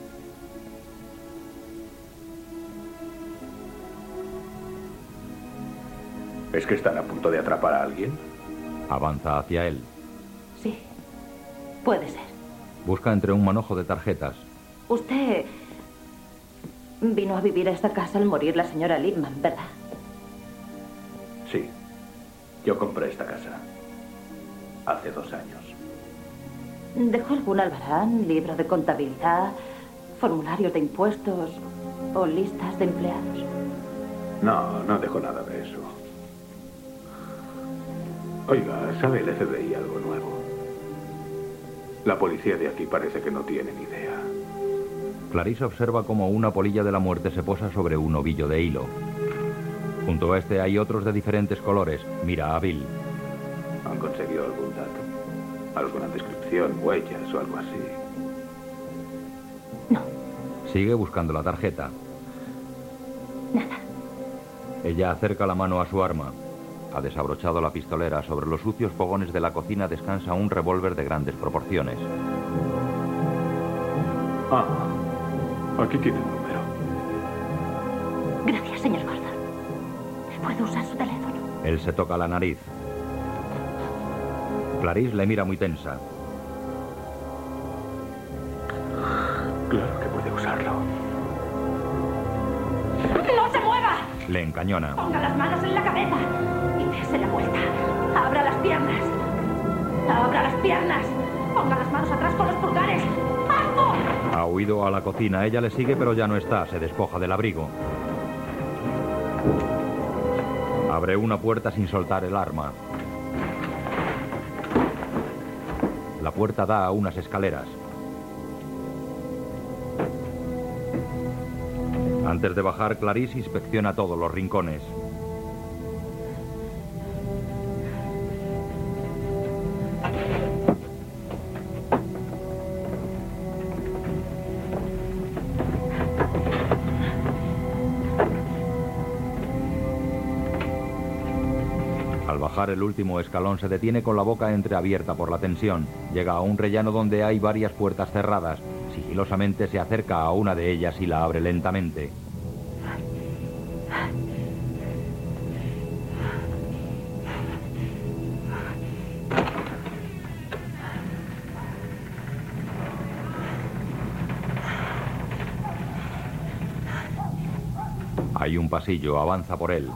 ¿Es que están a punto de atrapar a alguien? Avanza hacia él. Sí, puede ser. Busca entre un manojo de tarjetas. Usted vino a vivir a esta casa al morir la señora Lipman, ¿verdad? Sí. Yo compré esta casa hace dos años. ¿Dejó algún albarán, libro de contabilidad, formularios de impuestos o listas de empleados? No, no dejó nada de eso. Oiga, ¿sabe el F B I algo nuevo? La policía de aquí parece que no tiene ni idea. Clarice observa cómo una polilla de la muerte se posa sobre un ovillo de hilo. Junto a este hay otros de diferentes colores. Mira a Bill. ¿Han conseguido algún dato? ¿Alguna descripción, huellas o algo así? No. Sigue buscando la tarjeta. Nada. Ella acerca la mano a su arma. Ha desabrochado la pistolera. Sobre los sucios fogones de la cocina descansa un revólver de grandes proporciones. Ah, aquí tiene el número. Gracias, señor Gordon. ¿Puedo usar su teléfono? Él se toca la nariz. Clarice le mira muy tensa. Claro que puede usarlo. ¡No se mueva! Le encañona. Ponga las manos en la cabeza y dése la vuelta. Abra las piernas. ¡Abra las piernas! ¡Ponga las manos atrás con los pulgares! ¡Alto! Ha huido a la cocina. Ella le sigue, pero ya no está. Se despoja del abrigo. Abre una puerta sin soltar el arma. La puerta da a unas escaleras. Antes de bajar, Clarice inspecciona todos los rincones. Al bajar el último escalón se detiene con la boca entreabierta por la tensión. Llega a un rellano donde hay varias puertas cerradas. Sigilosamente se acerca a una de ellas y la abre lentamente. Hay un pasillo, avanza por él.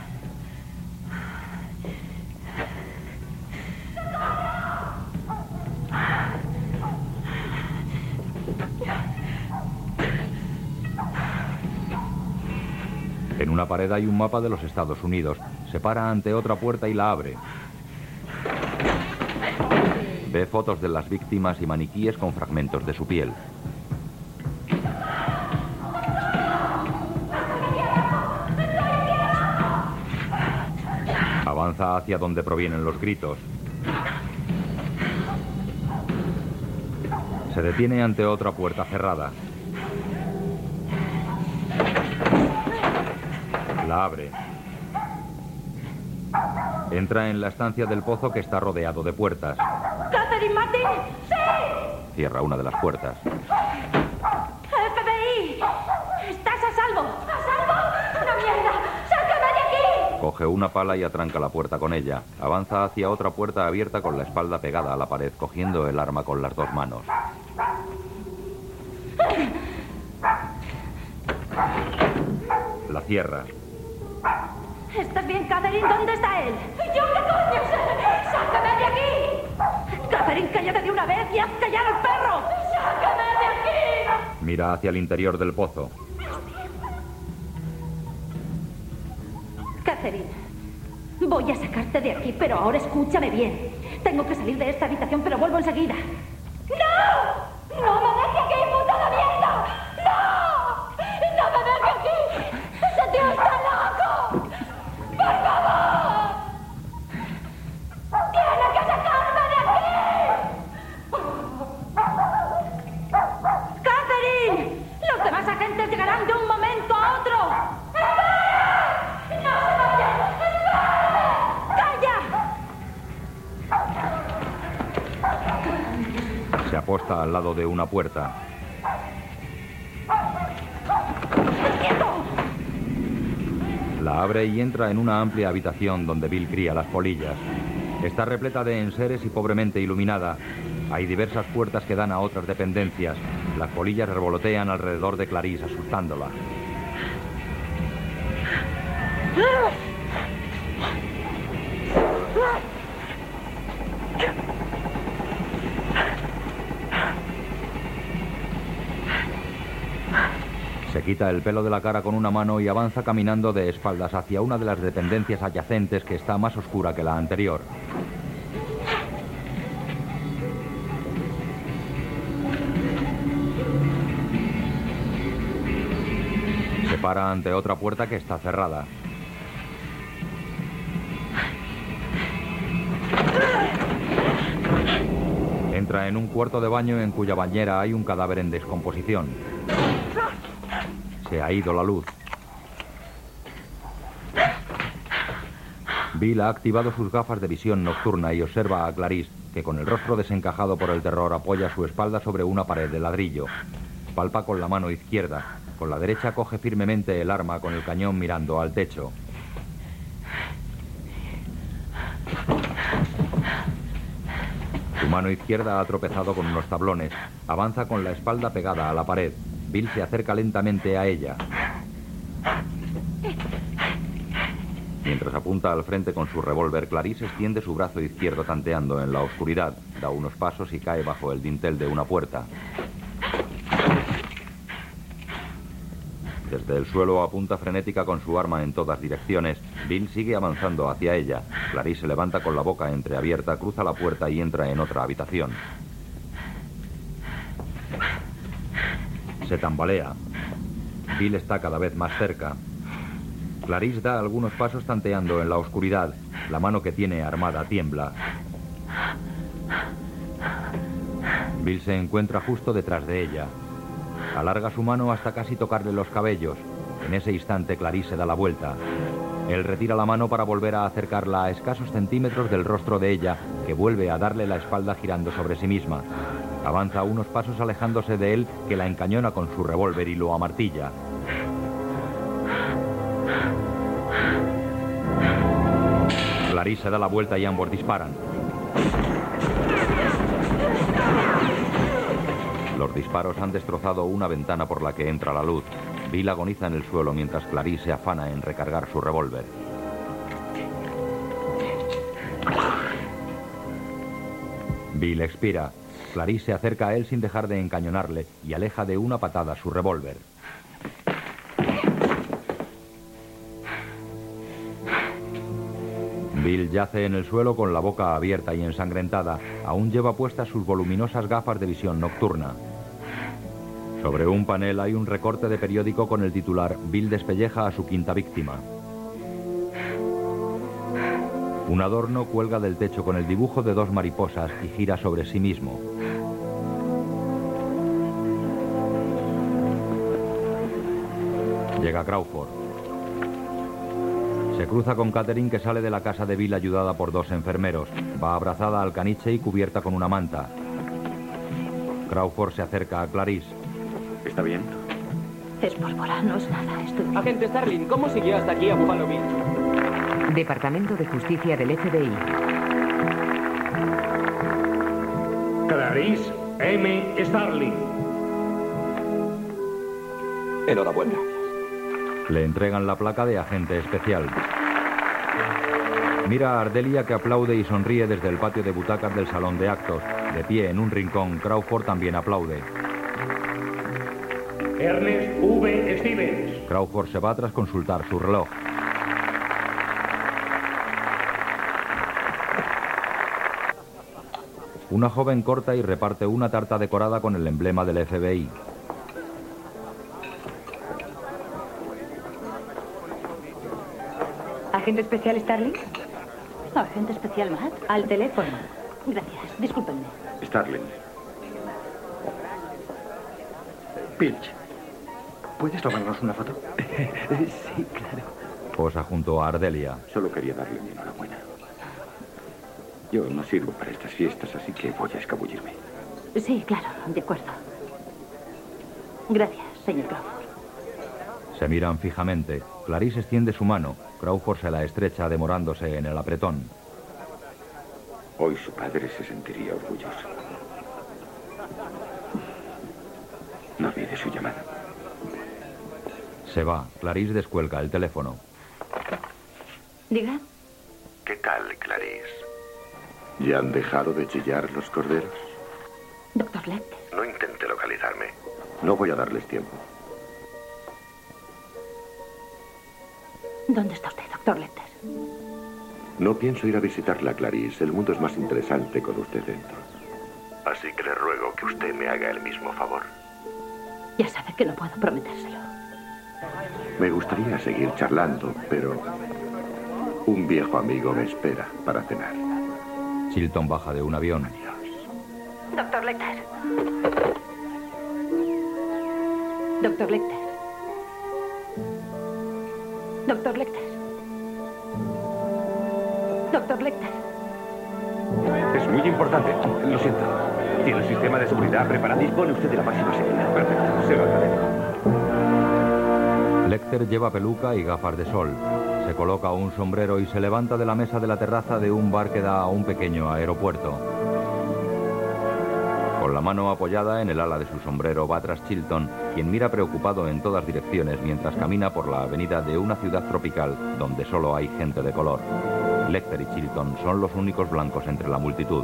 En una pared hay un mapa de los Estados Unidos. Se para ante otra puerta y la abre. Ve fotos de las víctimas y maniquíes con fragmentos de su piel. Avanza hacia donde provienen los gritos. Se detiene ante otra puerta cerrada. La abre. Entra en la estancia del pozo que está rodeado de puertas. ¡Catherine Martin! ¡Sí! Cierra una de las puertas. ¡F B I! ¡Estás a salvo! ¡A salvo! ¡Una mierda! ¡Sácame de aquí! Coge una pala y atranca la puerta con ella. Avanza hacia otra puerta abierta con la espalda pegada a la pared, cogiendo el arma con las dos manos. La cierra. ¿Estás bien, Catherine? ¿Dónde está él? ¿Yo qué coño sé? ¡Sácame de aquí! Catherine, cállate de una vez y haz callar al perro. ¡Sácame de aquí! Mira hacia el interior del pozo. Catherine, voy a sacarte de aquí, pero ahora escúchame bien. Tengo que salir de esta habitación, pero vuelvo enseguida. ¡No! ¡No me dejes aquí, puta de mierda! ¡No! ¡No me dejes aquí! ¡Ese tío está loco! ¡Por favor! ¡Tiene que sacarme de aquí! ¡Catherine! Los demás agentes llegarán de un momento a otro. ¡Espera! ¡No se vayan! ¡Calla! Se aposta al lado de una puerta. La abre y entra en una amplia habitación donde Bill cría las polillas. Está repleta de enseres y pobremente iluminada. Hay diversas puertas que dan a otras dependencias. Las polillas revolotean alrededor de Clarice, asustándola. Se quita el pelo de la cara con una mano y avanza caminando de espaldas hacia una de las dependencias adyacentes que está más oscura que la anterior. Se para ante otra puerta que está cerrada. Entra en un cuarto de baño en cuya bañera hay un cadáver en descomposición. Se ha ido la luz. Bill ha activado sus gafas de visión nocturna y observa a Clarice, que con el rostro desencajado por el terror apoya su espalda sobre una pared de ladrillo. Palpa con la mano izquierda. Con la derecha coge firmemente el arma con el cañón mirando al techo. Su mano izquierda ha tropezado con unos tablones. Avanza con la espalda pegada a la pared. Bill se acerca lentamente a ella. Mientras apunta al frente con su revólver, Clarice extiende su brazo izquierdo tanteando en la oscuridad. Da unos pasos y cae bajo el dintel de una puerta. Desde el suelo apunta frenética con su arma en todas direcciones. Bill sigue avanzando hacia ella. Clarice se levanta con la boca entreabierta, cruza la puerta y entra en otra habitación. Se tambalea. Bill está cada vez más cerca. Clarice da algunos pasos tanteando en la oscuridad. La mano que tiene armada tiembla. Bill se encuentra justo detrás de ella. Alarga su mano hasta casi tocarle los cabellos. En ese instante Clarice se da la vuelta. Él retira la mano para volver a acercarla a escasos centímetros del rostro de ella, que vuelve a darle la espalda girando sobre sí misma. Avanza unos pasos alejándose de él, que la encañona con su revólver y lo amartilla. Clarice se da la vuelta y ambos disparan. Los disparos han destrozado una ventana por la que entra la luz. Bill agoniza en el suelo mientras Clarice se afana en recargar su revólver. Bill expira. Clarice se acerca a él sin dejar de encañonarle y aleja de una patada su revólver. Bill yace en el suelo con la boca abierta y ensangrentada. Aún lleva puestas sus voluminosas gafas de visión nocturna. Sobre un panel hay un recorte de periódico con el titular Bill despelleja a su quinta víctima. Un adorno cuelga del techo con el dibujo de dos mariposas y gira sobre sí mismo. Llega Crawford. Se cruza con Catherine, que sale de la casa de Bill ayudada por dos enfermeros. Va abrazada al caniche y cubierta con una manta. Crawford se acerca a Clarice. ¿Está bien? Es pólvora, no es nada. Estoy bien. Agente Starling, ¿cómo siguió hasta aquí a Buffalo Bill? Departamento de Justicia del F B I. Clarice M. Starling. Enhorabuena. Le entregan la placa de agente especial. Mira a Ardelia, que aplaude y sonríe desde el patio de butacas del salón de actos. De pie en un rincón, Crawford también aplaude. Ernest V. Stevens. Crawford se va tras consultar su reloj. Una joven corta y reparte una tarta decorada con el emblema del F B I. ¿Agente especial Starling? Agente especial Matt. Al teléfono. Gracias, discúlpenme. Starling. Pilch, ¿puedes tomarnos una foto? Sí, claro. Posa junto a Ardelia. Solo quería darle mi enhorabuena. Yo no sirvo para estas fiestas, así que voy a escabullirme. Sí, claro, de acuerdo. Gracias, señor Crawford. Se miran fijamente. Clarice extiende su mano. Crawford se la estrecha, demorándose en el apretón. Hoy su padre se sentiría orgulloso. No olvide su llamada. Se va. Clarice descuelga el teléfono. Diga. ¿Qué tal, Clarice? ¿Ya han dejado de chillar los corderos? Doctor Lecter. No intente localizarme. No voy a darles tiempo. ¿Dónde está usted, doctor Lecter? No pienso ir a visitarla, Clarice. El mundo es más interesante con usted dentro. Así que le ruego que usted me haga el mismo favor. Ya sabe que no puedo prometérselo. Me gustaría seguir charlando, pero un viejo amigo me espera para cenar. Chilton baja de un avión. Doctor Lecter. Doctor Lecter. Doctor Lecter. Doctor Lecter. Es muy importante. Lo siento. ¿Tiene el sistema de seguridad preparado? Dispone usted de la máxima seguridad. Perfecto. Se lo agradezco. Lecter lleva peluca y gafas de sol. Se coloca un sombrero y se levanta de la mesa de la terraza de un bar que da a un pequeño aeropuerto. Con la mano apoyada en el ala de su sombrero va tras Chilton, quien mira preocupado en todas direcciones mientras camina por la avenida de una ciudad tropical donde solo hay gente de color. Lecter y Chilton son los únicos blancos entre la multitud.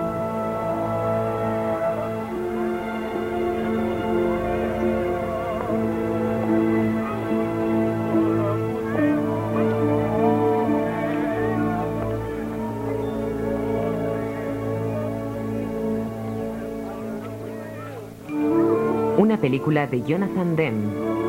Una película de Jonathan Demme.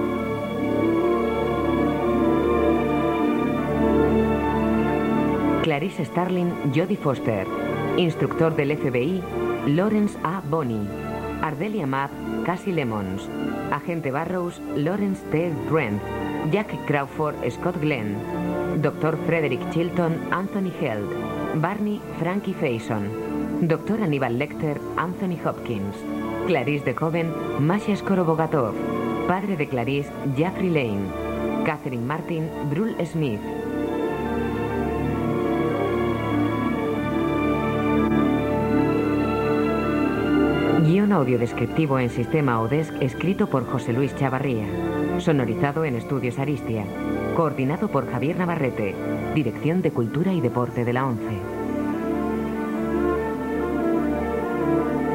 Clarice Starling, Jodie Foster. Instructor del F B I, Lawrence A. Bonney. Ardelia Mapp, Cassie Lemons. Agente Barrows, Lawrence T. Brent. Jack Crawford, Scott Glenn. Doctor Frederick Chilton, Anthony Held. Barney, Frankie Faison. Doctor Aníbal Lecter, Anthony Hopkins. Clarice de Coven, Masha Skorobogatov. Padre de Clarice, Jeffrey Lane. Catherine Martin, Brul Smith. Guión audiodescriptivo en sistema Audesc escrito por José Luis Chavarría. Sonorizado en Estudios Aristia. Coordinado por Javier Navarrete. Dirección de Cultura y Deporte de la ONCE.